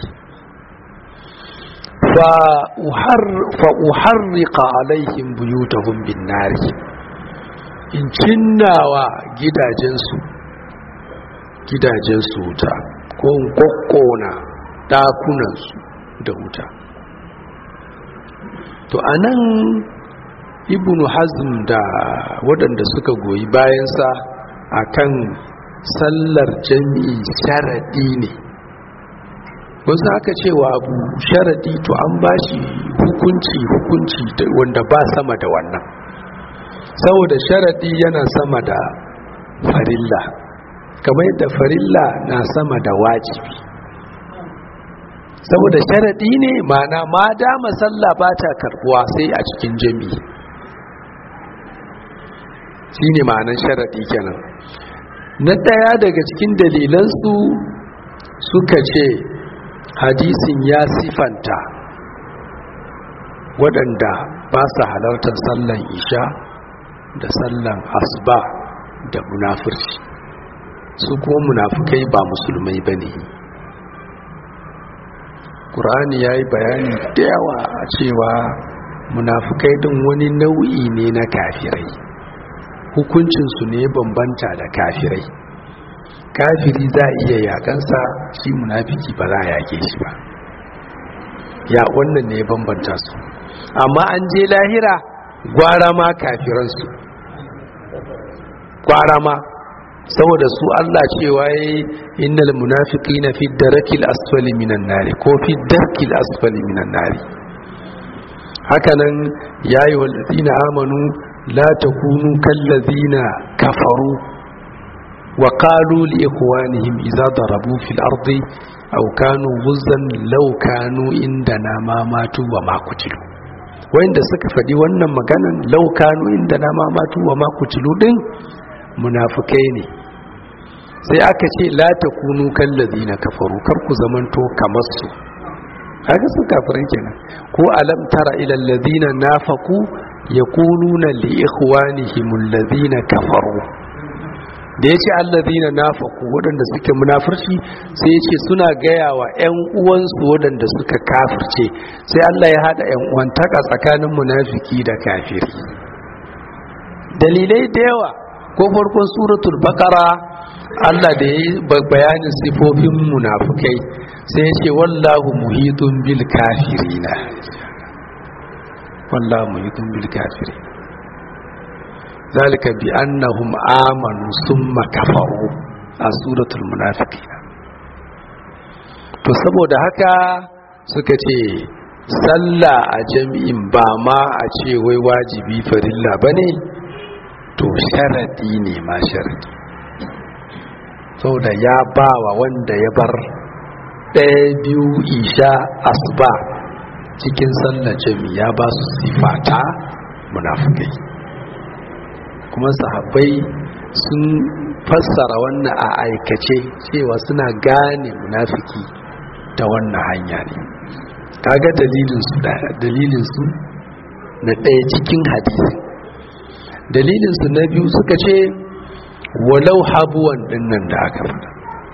Speaker 1: fa uharriqa alaihim buyutahum bin nari, in cinnawa gidajensu wuta, ko in kokkona dakunansu da wuta. To anan ibnu hazm da waɗanda suka goyi bayansa akan sallar jami'i sharadi ne. wasu aka cewa abu sharadi to an bashi hukunci wanda ba sama da wannan, saboda sharadi yana sama da farilla, kamar yadda farilla na sama da wajibi. saboda sharadi ne, ma'ana ma dama sallah ba ta karbuwa sai a cikin jami'i, shine ma'anar sharadi kenan. Na ɗaya daga cikin dalilansu suka ce hadisin ya sifanta waɗanda ba su halartar sallan isha da sallan asuba da munafurci, su kuma munafukai ba musulmai ba ne. ƙur'ani ya yi bayani da yawa a cewa munafukai ɗin wani nau'i ne na kafirai, hukuncinsu ne bambanta da kafirai. Kafiri za a iya yakansa, shi munafiki ba za a yake shi ba, ya wannan ne bambanta su. Amma an je lahira gwara ma kafiransu, gwara ma, saboda su Allah cewa yayi innal munafiqina fi darakil asfali minan nari, ko fi darkil asfali minan nari. Hakanan yayi wallazina amanu la takunu kallazina kafaru wa qalu li ikhwanihim idza darabu fil ardi aw kanu ghuzzan law kanu indana ma matu wa ma qutilu. Wanda suka fadi wannan maganan law kanu indana ma matu wa ma qutilu din munafikai ne. Sai aka ce la takunu kallazina kafaru, kar ku zamanto kamar su, kaga su kafirai kenan. Ko alam tara ila allazina nafaqu yaquluna li ikhwanihim allazina kafaru, da yace allazina nafaqu, wadanda suke munafirci, sai yace suna gaya wa ƴan uwansu wadanda suka kafirce. Sai Allah ya hada ƴan uwantaka tsakanin munafiki da kafiri. Dalilai da yawa, ko farkon suratul baqara Allah da yayi bayanin sifofin munafikai sai yace wallahu muhitun bil kafirina, wallahu muhitun bil kafirin, zalika bi annahum amanu summa kafaru a suratul munafiqin. To saboda haka suka ce sallah a jami'in ba ma a ce wai wajibi farilla bane, to sharadi ne ma sharadi, saboda ya bawa wanda ya bar ɗaya biyu isha asuba cikin sallar jami'i ya ba su sifata munafikai. Kuma sahabbai sun fassara wannan a aikace cewa suna gane munafiki ta wannan hanya ne. Kaga dalilinsu na ɗaya cikin hadisi. Dalilinsu na biyu suka ce walau habuwan dinnan da aka faɗa,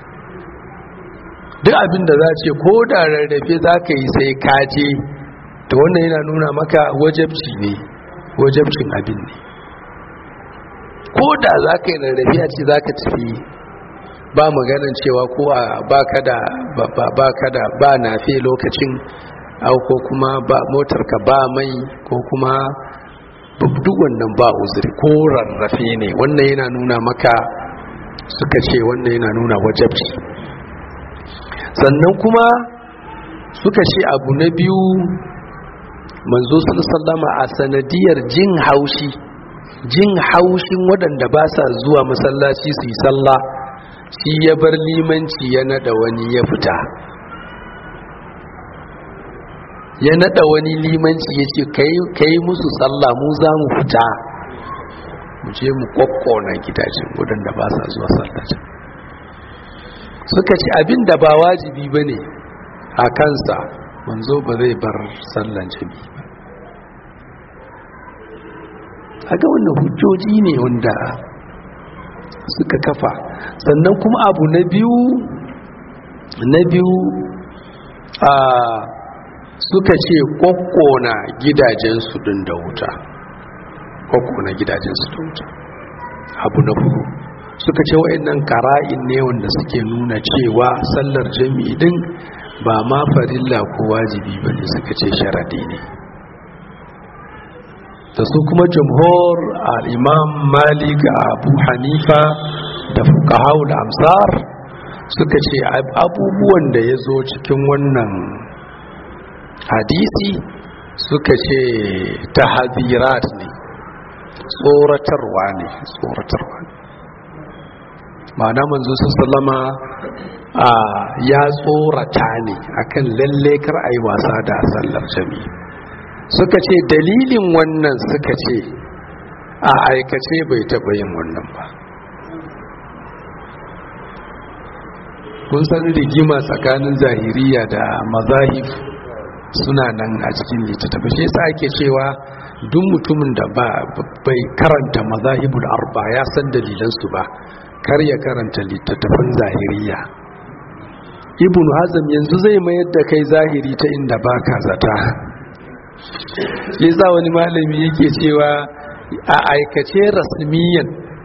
Speaker 1: duk abin da za ce ko da rarrafe za ka yi sai kaje, ta wannan yana nuna maka wajabci ne, wajabcin abin ne. Ko da za ka yi rarrafe a ce za ka tafi, ba maganin cewa ko ba nafe lokacin, ko kuma ba motarka ba mai, ko kuma duk wannan ba uzuri, ko rarrafe ne. Wannan yana nuna maka, suka ce wannan yana nuna wajabci. Sannan kuma suka ce abu na biyu, manzo sallama a sanadiyar jin haushin waɗanda ba sa zuwa masallaci su yi sallah, shi ya bar limanci ya nada wani ya fita, ya nada wani limanci ya ce kai musu sallah, mu za mu fita. mu je mu kokkona gidajen wadanda ba sa zuwa sallah suka ce abin da ba wajibi bane a kansa manzo ba zai bar sallan jami'i ba. kaga wannan hujjoji ne wanda suka kafa. Sannan kuma abu na biyu suka ce kokkona gidajensu din da wuta, kokkona gidajensu da wuta. Abu na hudu suka ce wa'annan qara'in ne wanda suke nuna cewa sallar jami'i din ba ma farilla ko wajibi bane, suka ce sharadi ne. da su kuma jumhur al-imam Malik, Abu Hanifa da fuqahaul amsar suka ce abubuwan da ya zo cikin wannan hadisi suka ce tahzirat ne, tsoratarwa ne. ma'ana manzo sallama ya tsorata ne akan lalle kar ayi wasa da sallar jami'i. suka ce dalilin wannan suka ce a aikace bai taɓa yin wannan ba. kun san rigima tsakanin zahiriya da mazahib suna nan a cikin littattafai, shi yasa ake cewa duk mutumin da bai karanta mazahibul arba ya san dalilansu ba, kar ya karanta littattafan zahiriya. ibn hazm yanzu zai mayar da kai zahiri ta inda baka zata. shi yasa wani malami yake cewa a aikace rasmiyan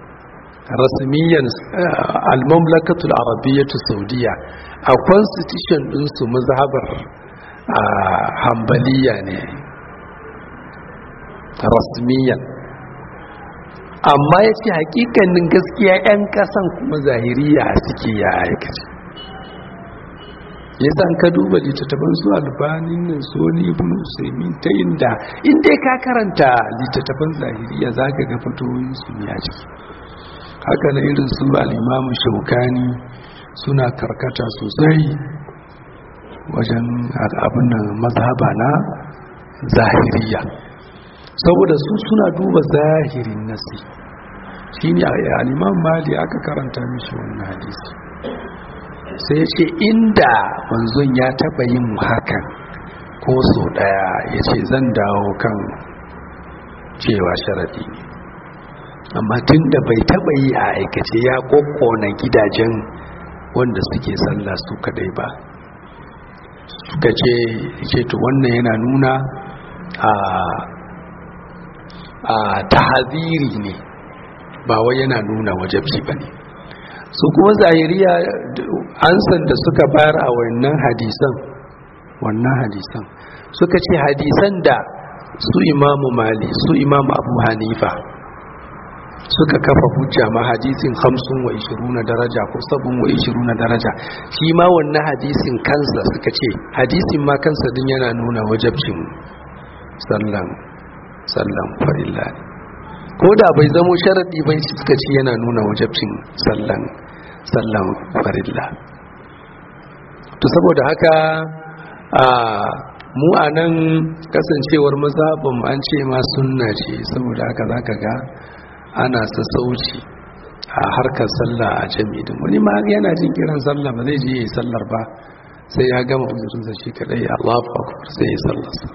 Speaker 1: al-mamlakatul arabiyyatu saudiya a constitution din su mazhabar hanbaliya ne rasmiyan, amma yace hakikanin gaskiya yan kasan kuma zahiriya suke ya aikace. yasa ka duba littattafan su albanin nan su wani ibn usaimin ta inda ka karanta littattafan zahiriya zaka ga fatoyin su ne a ciki. haka na irin su al-imamu shaukani suna karkata sosai wajen abin nan mazhaba na zahiriya, saboda su suna duba zahirin nasi. shine al-imam mali aka karanta mishi wannan hadisi sai ya ce inda manzon ya taba yin hakan ko so daya ya ce zan dawo kan cewa sharadi ne, amma tun da bai taba yi a aikace ya kokkona gidajen wanda suke sallah su kadai ba, suka ce to wannan yana nuna a tahaziri ne, ba wai yana nuna wajabci ba ne. su kuma zahiriya an san da suka bayar a wannan hadisan suka ce hadisan da su imamu mali su imamu abu hanifa suka kafa hujja ma hadisin 25 daraja ko 27 daraja, shi ma wannan hadisin kansa suka ce hadisin ma kansa din yana nuna wajabcin sallan farilla ne, ko da bai zamo sharadi bai suka ce yana nuna wajabcin sallan farilla. to saboda haka mu a nan kasancewar mazhabin an ce ma sunna ce, saboda haka zaka ga ana sassauci a harkar sallah a jami'i din. wani ma yana jin kiran sallah ba zai je yi sallar ba sai ya gama uzurinsa shi kadai, Allahu akbar, sai ya sallarsa.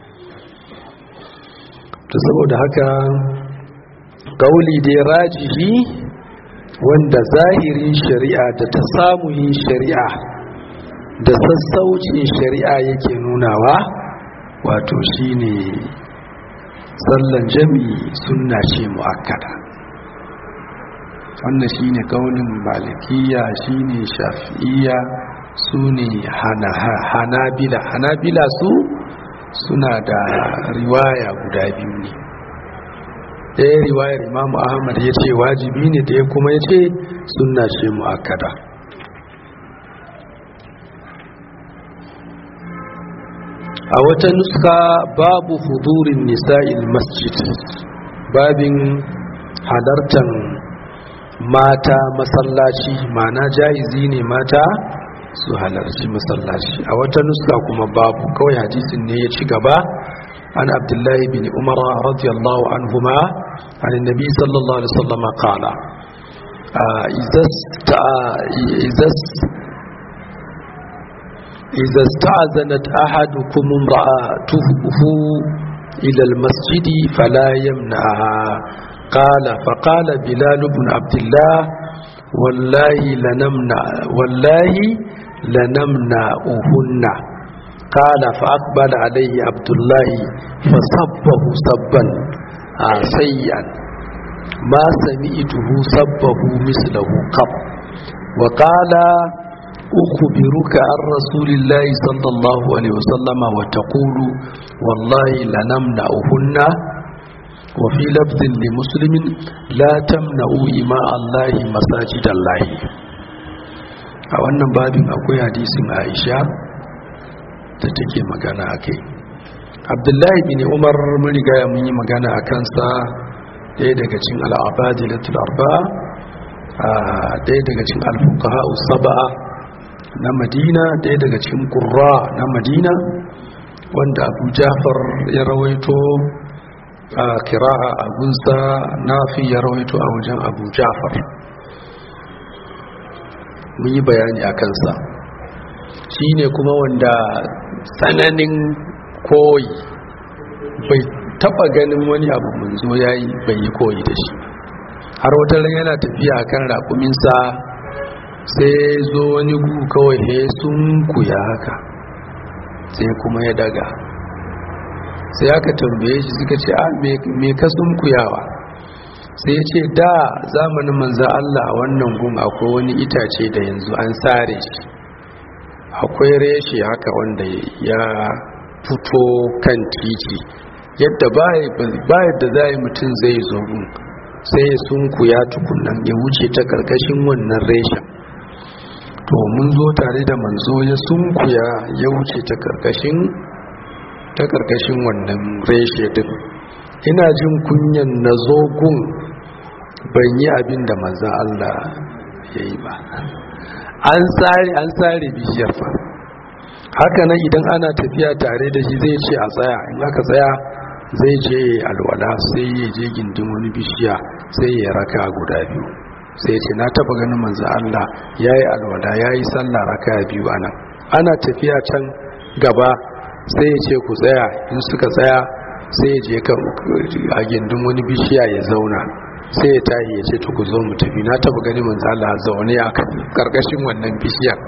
Speaker 1: to saboda haka kauli da rajihi wanda zahirin shari'a da ta samuyin shari'a da sassaucin shari'a yake nunawa, wato shine sallan jami'i sunna ce muakkada. wannan shine kaulin malikiya, shine shafi'iyya, sune hanabila su suna da riwaya guda biyu ne. ɗaya riwayar imamu ahmad ya ce wajibi ne, ɗaya kuma ya ce sunna ce muakkada. a wata nuska babu hudurin nisa'il masjid, babin halartar mata masallaci, mana jaizi ne mata su halarci masallaci. a wata nuska kuma babu, kawai hadisin ne ya ci gaba عن عبد الله بن عمر رضي الله عنهما عن النبي صلى الله عليه وسلم قال إذا استأذنت أحدكم امرأته إلى المسجد فلا يمنعها قال فقال بلال بن عبد الله والله لنمنعهن قال فأقبل عليه عبد الله فصبه صبا سيئا ما سمعته صبه مثله قط وقال أخبرك عن رسول الله صلى الله عليه وسلم وتقول والله لنمنعهن وفي لفظ لمسلم لا تمنعوا إماء الله مساجد الله. a wannan babin akwai hadisin Aisha da take magana akai. Abdullahi bin Umar mun riga mun yi magana a kansa, ɗaya daga cikin al-abadilatul arba'a, ɗaya daga cikin al-fuqaha as-sab'a na Madina, ɗaya daga cikin qurra na Madina, wanda Abu Ja'far ya rawaito qira'a a gunsa, Nafi ya rawaito a wajen Abu Ja'far. Mun yi bayani a kansa. Shi ne kuma wanda tsananin koyi, bai taba ganin wani abu manzo yayi bai yi koyi da shi. Har wata ran yana tafiya akan raƙuminsa sai zo wani gu kawai he sun kuya haka, sai kuma ya daga. Sai aka tambaye shi suka ce me ka sun kuyawa? Sai ya ce da zamanin manzo Allah a wannan gun akwai wani itace da yanzu an sare shi, akwai reshe haka wanda ya fito kan titi, yadda ba yadda za yi mutum zai zo gun sai ya sunkuya tukunan ya wuce ta karkashin wannan reshen. To mun zo tare da manzo ya sunkuya ya wuce ta karkashin wannan reshe din. Ina jin kunyan na zo gun ban yi abin da manzan Allah ya yi ba. An tsare bishiyar fa. Haka nan idan ana tafiya tare da shi zai ce a tsaya, in aka tsaya zai je alwala, sai ya je gindin wani bishiya sai ya raka guda biyu, sai ce na taba ganin manzan Allah ya yi alwala ya yi sallah raka biyu anan. Ana tafiya can gaba sai ya ce ku tsaya, in suka tsaya sai ya je a gindin wani bishiya ya zauna, sai ya tahi ya ce to ku zo mu tafi, na taba gani manzo Allah zaune a karkashin wannan bishiyar.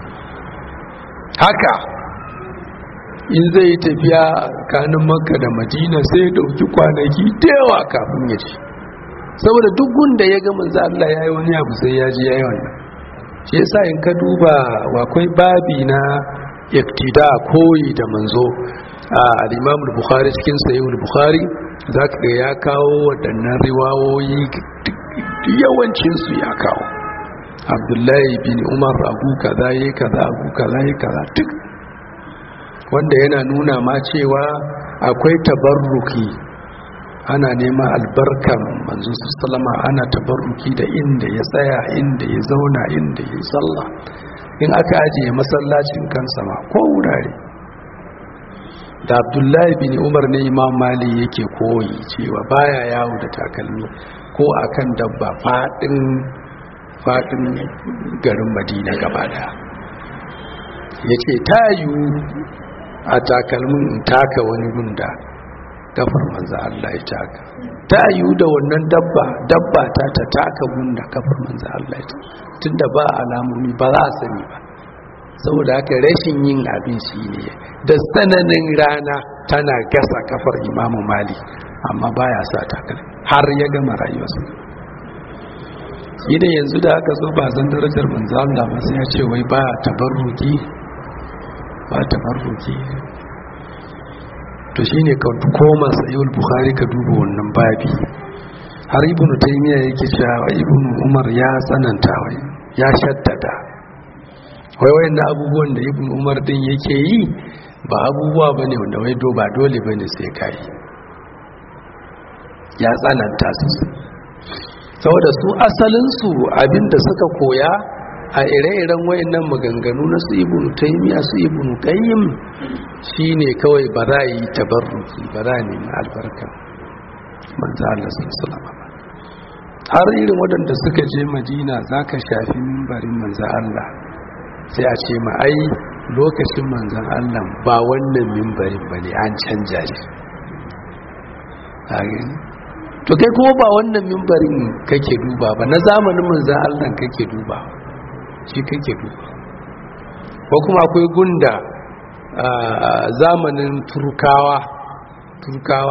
Speaker 1: Haka in zai tafiya kanin Makka da Madina sai ya dauki kwanaki da yawa kafin ya ci, saboda duk gunda ya ga manzo Allah yayi wani abu sai ya ji yayi wannan. Shi yasa in ka duba akwai babi na iktida, koyi da manzo, al-Imam al-Bukhari cikin Sahih al-Bukhari zaka ga ya kawo waɗannan riwayoyi yawancin su ya kawo. Abdullahi bin Umar abu kaza yayi kaza, abu kaza yayi kaza, duk wanda yana nuna ma cewa akwai tabarruki, ana neman albarkan manzo sallama, ana tabarruki da inda ya tsaya, inda ya zauna, inda ya sallah. In aka ajiye masallacin kansa ma ko wurare. Da Abdullahi bin Umar ne Imam Malik yake koyi cewa baya yawo da takalmi ko akan dabba fadin garin Madina gaba daya. Yace tayu a takalmin in taka wani gunda kafar manzo Allah ya taka, tayu da wannan dabba ta taka gunda kafar manzo Allah ya taka, tunda ba alamomi ba za a sani ba. Saboda haka rashin yin abin shi ne da tsananin rana tana gasa kafar Imamu Malik, amma baya sa takalmi har ya gama rayuwarsa. Idan yanzu da aka zo ba zan darajar manzo Allah ba sai ya ce wai ba tabarruki. To shine ka koma Sahih al-Bukhari ka duba wannan babi. Har Ibn Taymiyyah yake cewa Ibn Umar ya tsananta, ya shaddada. Wai wayannan abubuwan da Ibn Umar din yake yi ba abubuwa bane wanda wai ba dole bane sai kai. Ya tsananta su saboda su asalin su abinda suka koya a ire-iren wayannan maganganu na su ibn taymiya su ibn qayyim shine kawai ba za yi tabarruki ba za ne albarka manzo Allah sallallahu alaihi wasallam har irin waɗanda suka je Madina zaka shafi mimbarin manzo Allah sai a ce ma ai lokacin manzon Allah ba wannan mimbarin bane an canja shi to kai kuma ba wannan mimbarin kake duba ba na zamanin manzon Allah kake duba shi kake duba ko kuma akwai gunda zamanin turkawa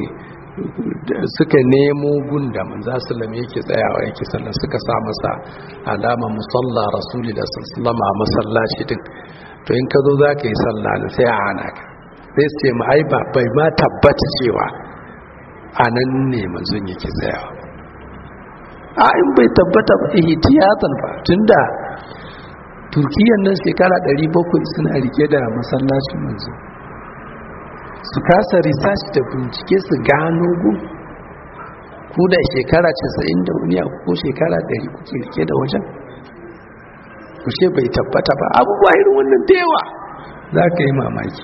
Speaker 1: suka nemo gunda manzo sallam yake tsayawa yake sallah suka sa masa alama musalla rasulullah sallallahu alaihi wasallam masallaci din to in ka zo zaka yi sallah ne sai a hana ka sai ce mu ai ba bai ma tabbata cewa anan ne manzon yake tsayawa a in bai tabbata ba ihtiyatan ba tunda turkiyan nan shekara 700 suna rike da masallacin manzo su kasa research da bincike su gano gun ku da shekara 90 da wani ko shekara 100 kuke rike da wajen ku ce bai tabbata ba abubuwa irin wannan da yawa za ka yi mamaki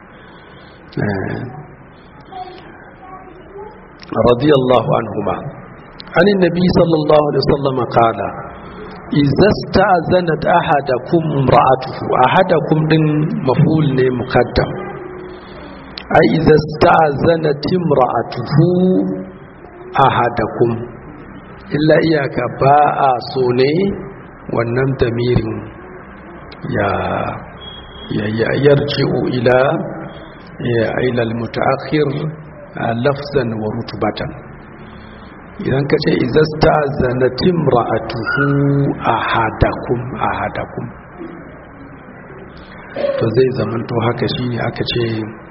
Speaker 1: radiyallahu anhuma anin nabi sallallahu alaihi wasallam qala idza sta'zanat ahadakum imra'atuhu ahadakum din maf'ul ne muqaddam ai idza sta'zanat imra'atuhu ahadakum illa iyaka ba a so ne wannan damirin ya yarji'u ila al-mutaakhir lafzan wa rutbatan idan ka ce izasta zanatin ra'atuhu ahadakum to zai zamanto haka shine aka ce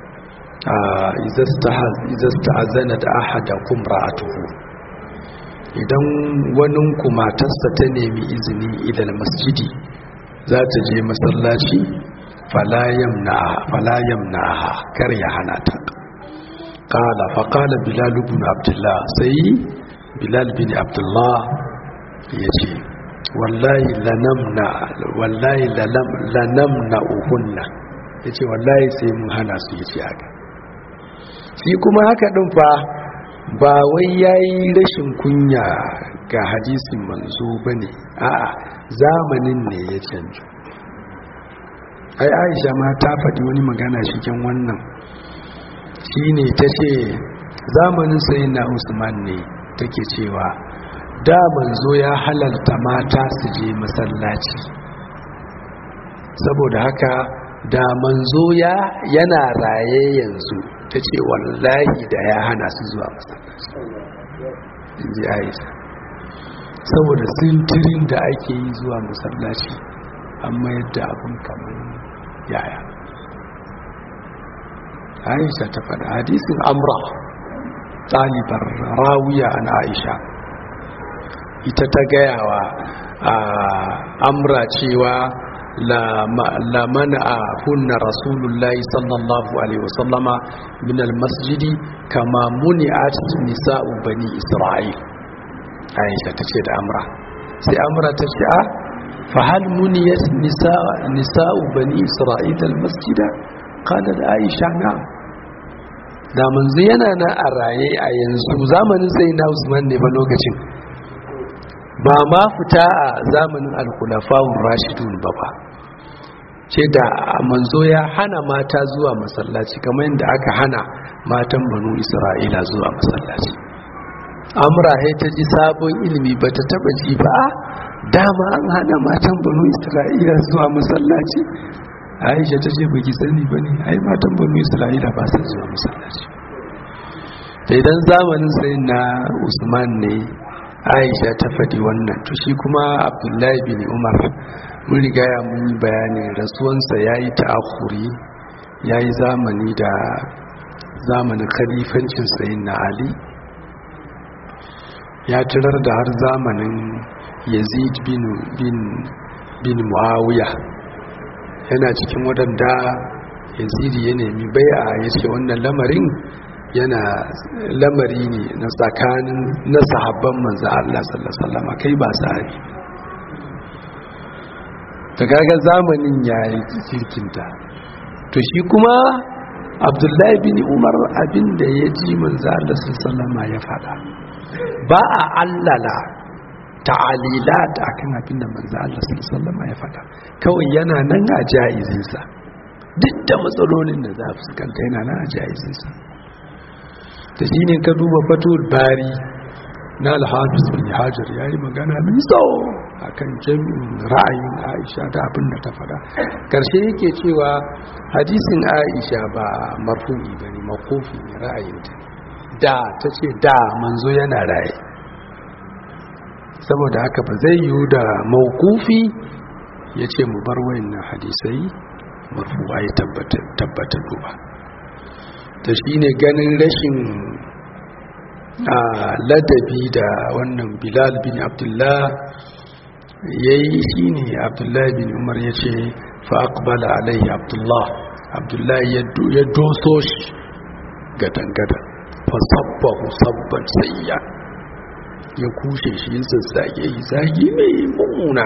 Speaker 1: izasta zanat ahadakum ra'atuhu idan wanin ku matarsa ta nemi izini idan masjidi za ta je masallaci fala yamna kar ya hana ta qala bilal ibn abdullah sai bilal bin abdullah ya ce wallahi lanamna uhunna ya ce wallahi sai mun hana su ya ce haka shi kuma haka ɗin fa ba wai ya yi rashin kunya ga hadisin manzo ba ne a'a zamanin ne ya canju ai aisha ma ta faɗi wani magana cikin wannan shi ne ta ce zamanin sayin na usman ne take cewa da manzo ya halalta mata su je masallaci saboda haka da manzo yana raye yanzu ta ce wallahi da ya hana su zuwa masallaci inji aisha saboda sintirin da ake yi zuwa masallaci amma yadda abin kamar yaya aisha ta faɗa hadisin amra ɗalibar rawiya na aisha ita ta gayawa a amra cewa la mana hunna rasulullahi sallallahu alaihi wasallama min almasjidi kama muni'at nisa'u bani isra'il aisha ta ce da amra sai amra ta ce fa hal muniyat nisa'u bani isra'il almasjida qalat aisha na'am da manzo yana na a raye a yanzu zamanin sai na usman ne ba lokacin ba ma fita a zamanin al-khulafa'ur rashidun ba ce da manzo ya hana mata zuwa masallaci kamar yadda aka hana matan banu isra'ila zuwa masallaci amra ta ji sabon ilimi ba ta taba ji ba dama an hana matan banu isra'ila zuwa masallaci aisha ta ce baki sani ba ne ai matan banu isra'ila ba su zuwa masallaci idan zamanin sai na usman ne aisha ta faɗi wannan to shi kuma abdullahi bin umar mun riga ya mun yi bayani rasuwansa ya yi ta'akuri ya yi zamani da zamanin khalifancin sayin na ali ya tirar da har zamanin yazid bin muawiya yana cikin waɗanda yazidi ya nemi bai'a ya ce wannan lamarin yana lamari ne na tsakanin na sahabban manzo Allah sallallahu alaihi wasallam kai ba sahabi to kaga zamanin yayi kirkinta to shi kuma Abdullahi bin Umar abinda ya ji manzo Allah sallama ya fada ba a allala ta'alilat akan abinda manzo Allah sallama ya fada kawai yana nan a jaizinsa duk da matsalolin da za a fuskanta yana nan a jaizinsa da shi ne ka duba fatul bari na al-hafiz bin hajar yayi magana mai tsawo akan jami'in ra'ayin Aisha da abin da ta fada karshe yake cewa hadisin Aisha ba marfu'i bane mawqufi ne ra'ayinta da tace da manzo yana raye saboda haka ba zai yi da mawqufi yace mu bar wayannan hadisai marfu'ai tabbatar ba to shine ganin rashin ladabi da wannan Bilal bin Abdullah yayi shine Abdullah bin Umar yace fa aqbala alaihi Abdullah ya doso shi gadan fa sabbahu sabban sayya ya kushe shi yin zazzage zagi mai mummuna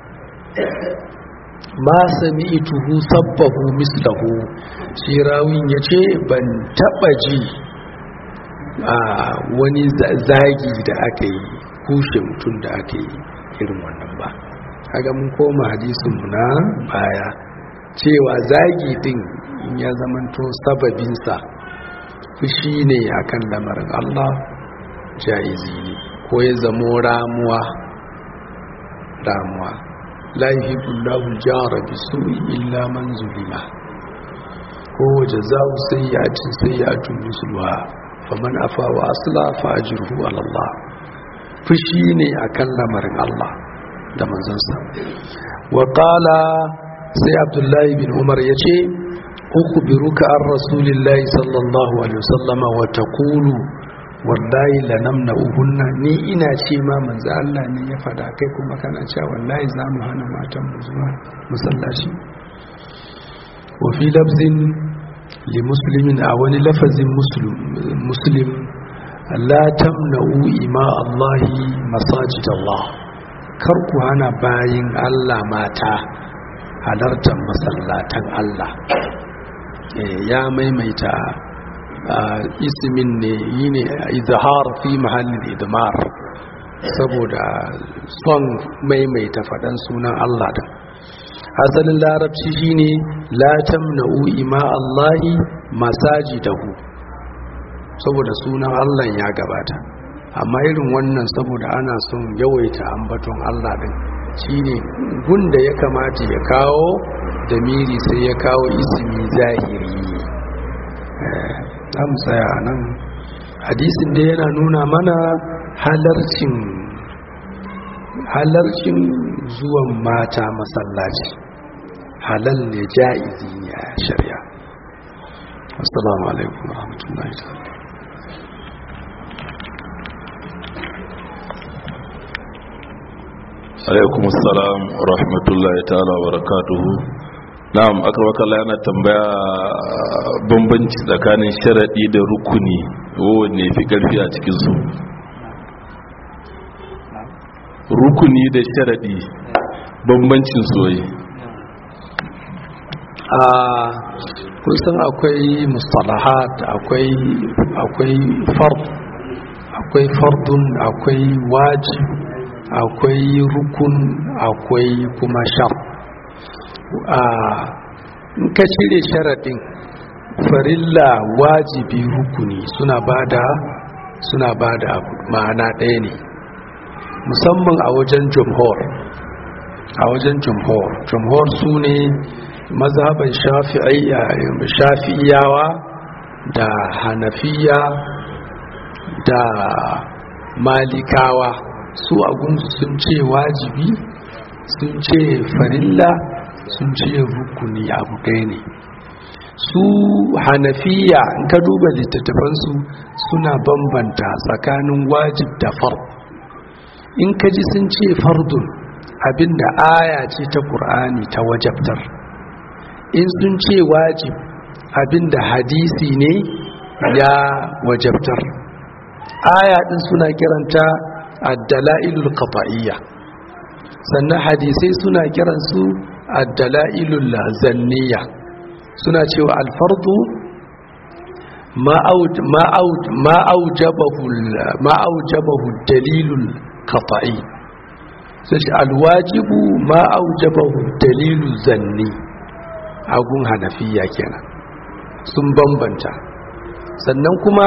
Speaker 1: ma sami'tuhu sabbahu mislahu shi rawin yace ban taba ji wani zagi da aka yi kushe mutum da aka yi irin wannan ba kaga mun koma hadisin mu na baya cewa zagi din in ya zamanto sababinsa fushi ne akan lamarin Allah jaizi ne ko ya zamo ramuwa la yuhibbullahu al-jahra bisu'i illa man zulima ko jazaa'u sayyi'atin misluha faman afa wa asla fa ajruhu ala Allah fushi ne akan lamarin Allah da manzansa wa qala sai Abdullahi bin Umar yace ukhbiruka an rasulillahi sallallahu alaihi wasallama wa taqulu wallahi lanamna'uhunna ni ina ce ma manzo Allah ne ya fada kai kuma kana cewa wallahi zamu hana matan mu zuwa masallaci wa fi lafzin li muslimin a wani lafazin muslim la tamna'u ima Allahi masajid Allah kar ku hana bayin Allah mata halartar masallatan Allah ya maimaita ismin ne yine izhar fi mahallin idmar saboda son maimaita fadan sunan Allah din asalin larabci shine la tamna'u ima Allahi masajidahu saboda sunan Allah ya gabata amma irin wannan saboda ana son yawaita ambaton Allah din shine gunda ya kamata ya kawo damiri sai ya kawo ismi zahiri za mu tsaya nan hadisin da yana nuna mana halarcin zuwan mata masallaci halal ne ja'izi ne a shari'a assalamu alaikum warahmatullahi ta'ala
Speaker 2: alaikum assalam wa rahmatullahi ta'ala wa barakatuhu na'am akramakallah yana tambaya bambanci tsakanin sharadi da rukuni wanne fi karfi a cikin su rukuni da sharadi bambancin soyi
Speaker 1: kun san akwai mustalahat akwai fard akwai fardun akwai wajib akwai rukun akwai kuma shar in ka cire sharadin farilla wajibi rukuni suna bada ma'ana ɗaya ne musamman a wajen jumhur su ne mazhaban shafi'iyawa da hanafiya da malikawa su agunsu sun ce wajibi sun ce farilla sun ce rukuni abu ɗaya ne su hanafiya in ka duba littattafansu suna bambanta tsakanin wajib da fard in ka ji sun ce fardun abinda aya ce ta ƙur'ani ta wajabtar in sun ce wajib abinda hadisi ne ya wajabtar aya din suna kiranta ad-dalailul qat'iyya sannan hadisai suna kiransu ad-dalailul zanniya suna cewa al-fardu ma aujabahu dalilul qat'i sai al-wajibu ma aujabahu dalilul zanni agun hanafiya kenan sun bambanta. Sannan kuma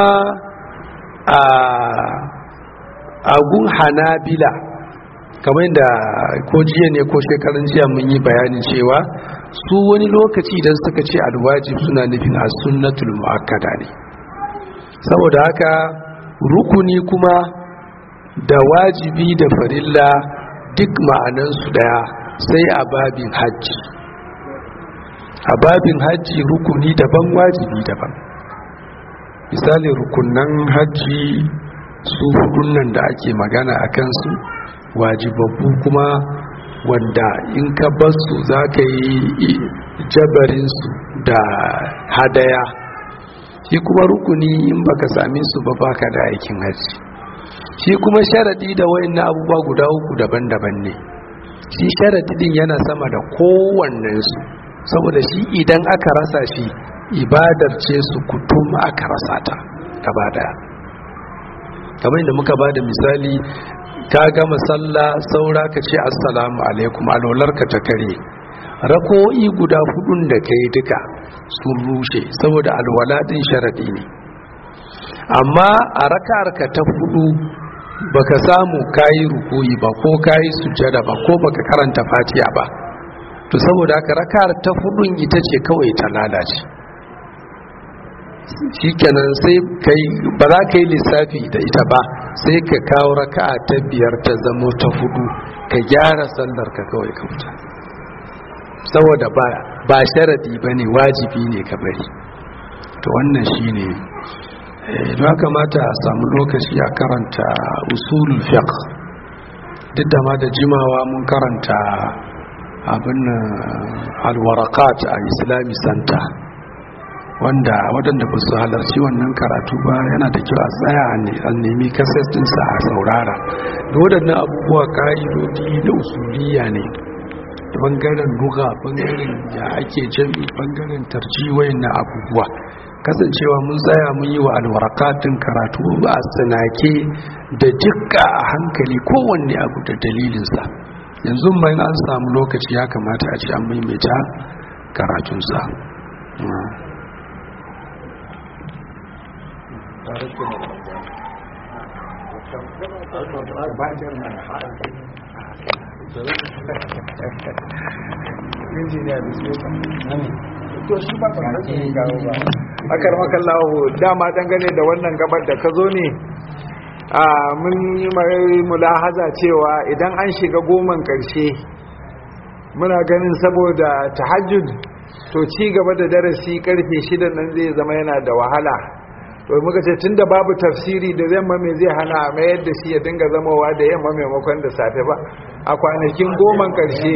Speaker 1: a gun hanabila kamar da ko jiya ne ko shekarun jiya mun yi bayanin cewa su wani lokaci idan suka ce alwajib suna nufin as-sunnatul muakkada ne. Saboda haka rukuni kuma da wajibi da farilla duk ma'anansu daya sai a babin hajji. A babin hajji rukuni daban wajibi daban. Misali rukunan hajji su hudun nan da ake magana a kansu wajibabbu kuma wanda in ka basu za ka yi jabarinsu da hadaya. Shi kuma rukuni in baka same su ba baka da aikin hajji. Shi kuma sharadi da wayannan abubuwa guda uku daban-daban ne. Shi sharadi din yana sama da kowannensu saboda shi idan aka rasa shi ibadar ce su kutum aka rasa ta gaba daya. Kamar yadda muka bada misali, ka gama sallah saura ka ce assalamu alaikum, alwalarka ta kare, rako'i guda hudun da kai duka sun rushe saboda alwala din sharadi ne. Amma a raka'arka ta hudu baka samu kayi ruku'i ba ko kayi sujjada ba ko baka karanta fatiha ba, to saboda haka raka'ar ta hudun ita ce kawai ta lalace. Shikenan sai kai ba za ka yi lissafi da ita ba, sai ka kawo raka'a ta biyar ta zamo ta hudu ka gyara sallar ka kawai ka fita, saboda ba sharadi bane wajibi ne ka bari. To wannan shine ya kamata a samu lokaci a karanta usulul fiqh. Duk da ma da jimawa mun karanta abin alwarakat a Islamic Center, wanda waɗanda ba su halarci wannan karatu ba yana da kyau a tsaya a nemi kaset ɗinsa a saurara. Da waɗannan abubuwa ƙa'idodi da usuliya ne, bangaren lugha, bangaren ya ake jami, bangaren tarjiwayin na abubuwa. Kasancewa mun tsaya mun yi wa alwarakatin karatu a tsanake da dukka a hankali, kowanne abu da dalilinsa. Yanzu bayan an samu lokaci ya kamata a ce an maimaita karatunsa.
Speaker 3: akar makallahu dama dangane da wannan gabar da ka zo ne mun yi mulahaza cewa idan an shiga goman karshe muna ganin saboda tahajjud to ci gaba da darasi karfe 6 nan zai zama yana da wahala. To muka ce tunda babu tafsiri da yamma me zai hana mayar da shi ya dinga zamowa da yamma maimakon da safe ba a kwanakin goman karshe.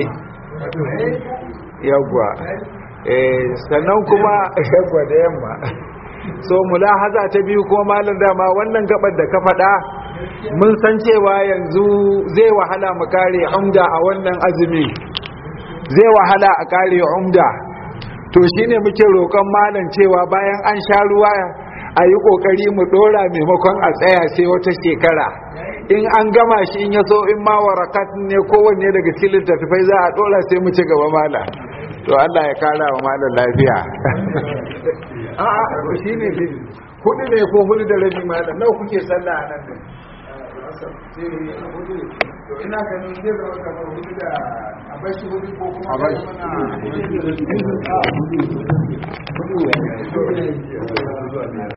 Speaker 3: Yawwa sannan kuma yawwa da yamma. So mulahaza ta biyu kuma malam dama wannan gabar da ka faɗa mun san cewa yanzu zai wahala mu kare umda a wannan azumi, zai wahala a kare umda. To shine muke roƙon malam cewa bayan an sha ruwa a yi ƙoƙari mu ɗora maimakon a tsaya sai wata shekara. In an gama shi in ya so in ma warakat ne kowanne daga cikin littattafai za a ɗora sai mu ci gaba mala. To Allah ya kara wa malam lafiya. A'a shi ne hudu ne ko hudu da rabi malam, nawa kuke sallah a nan ne? Ina ganin zai zama kamar hudu da a bashi hudu ko kuma a bashi mana hudu.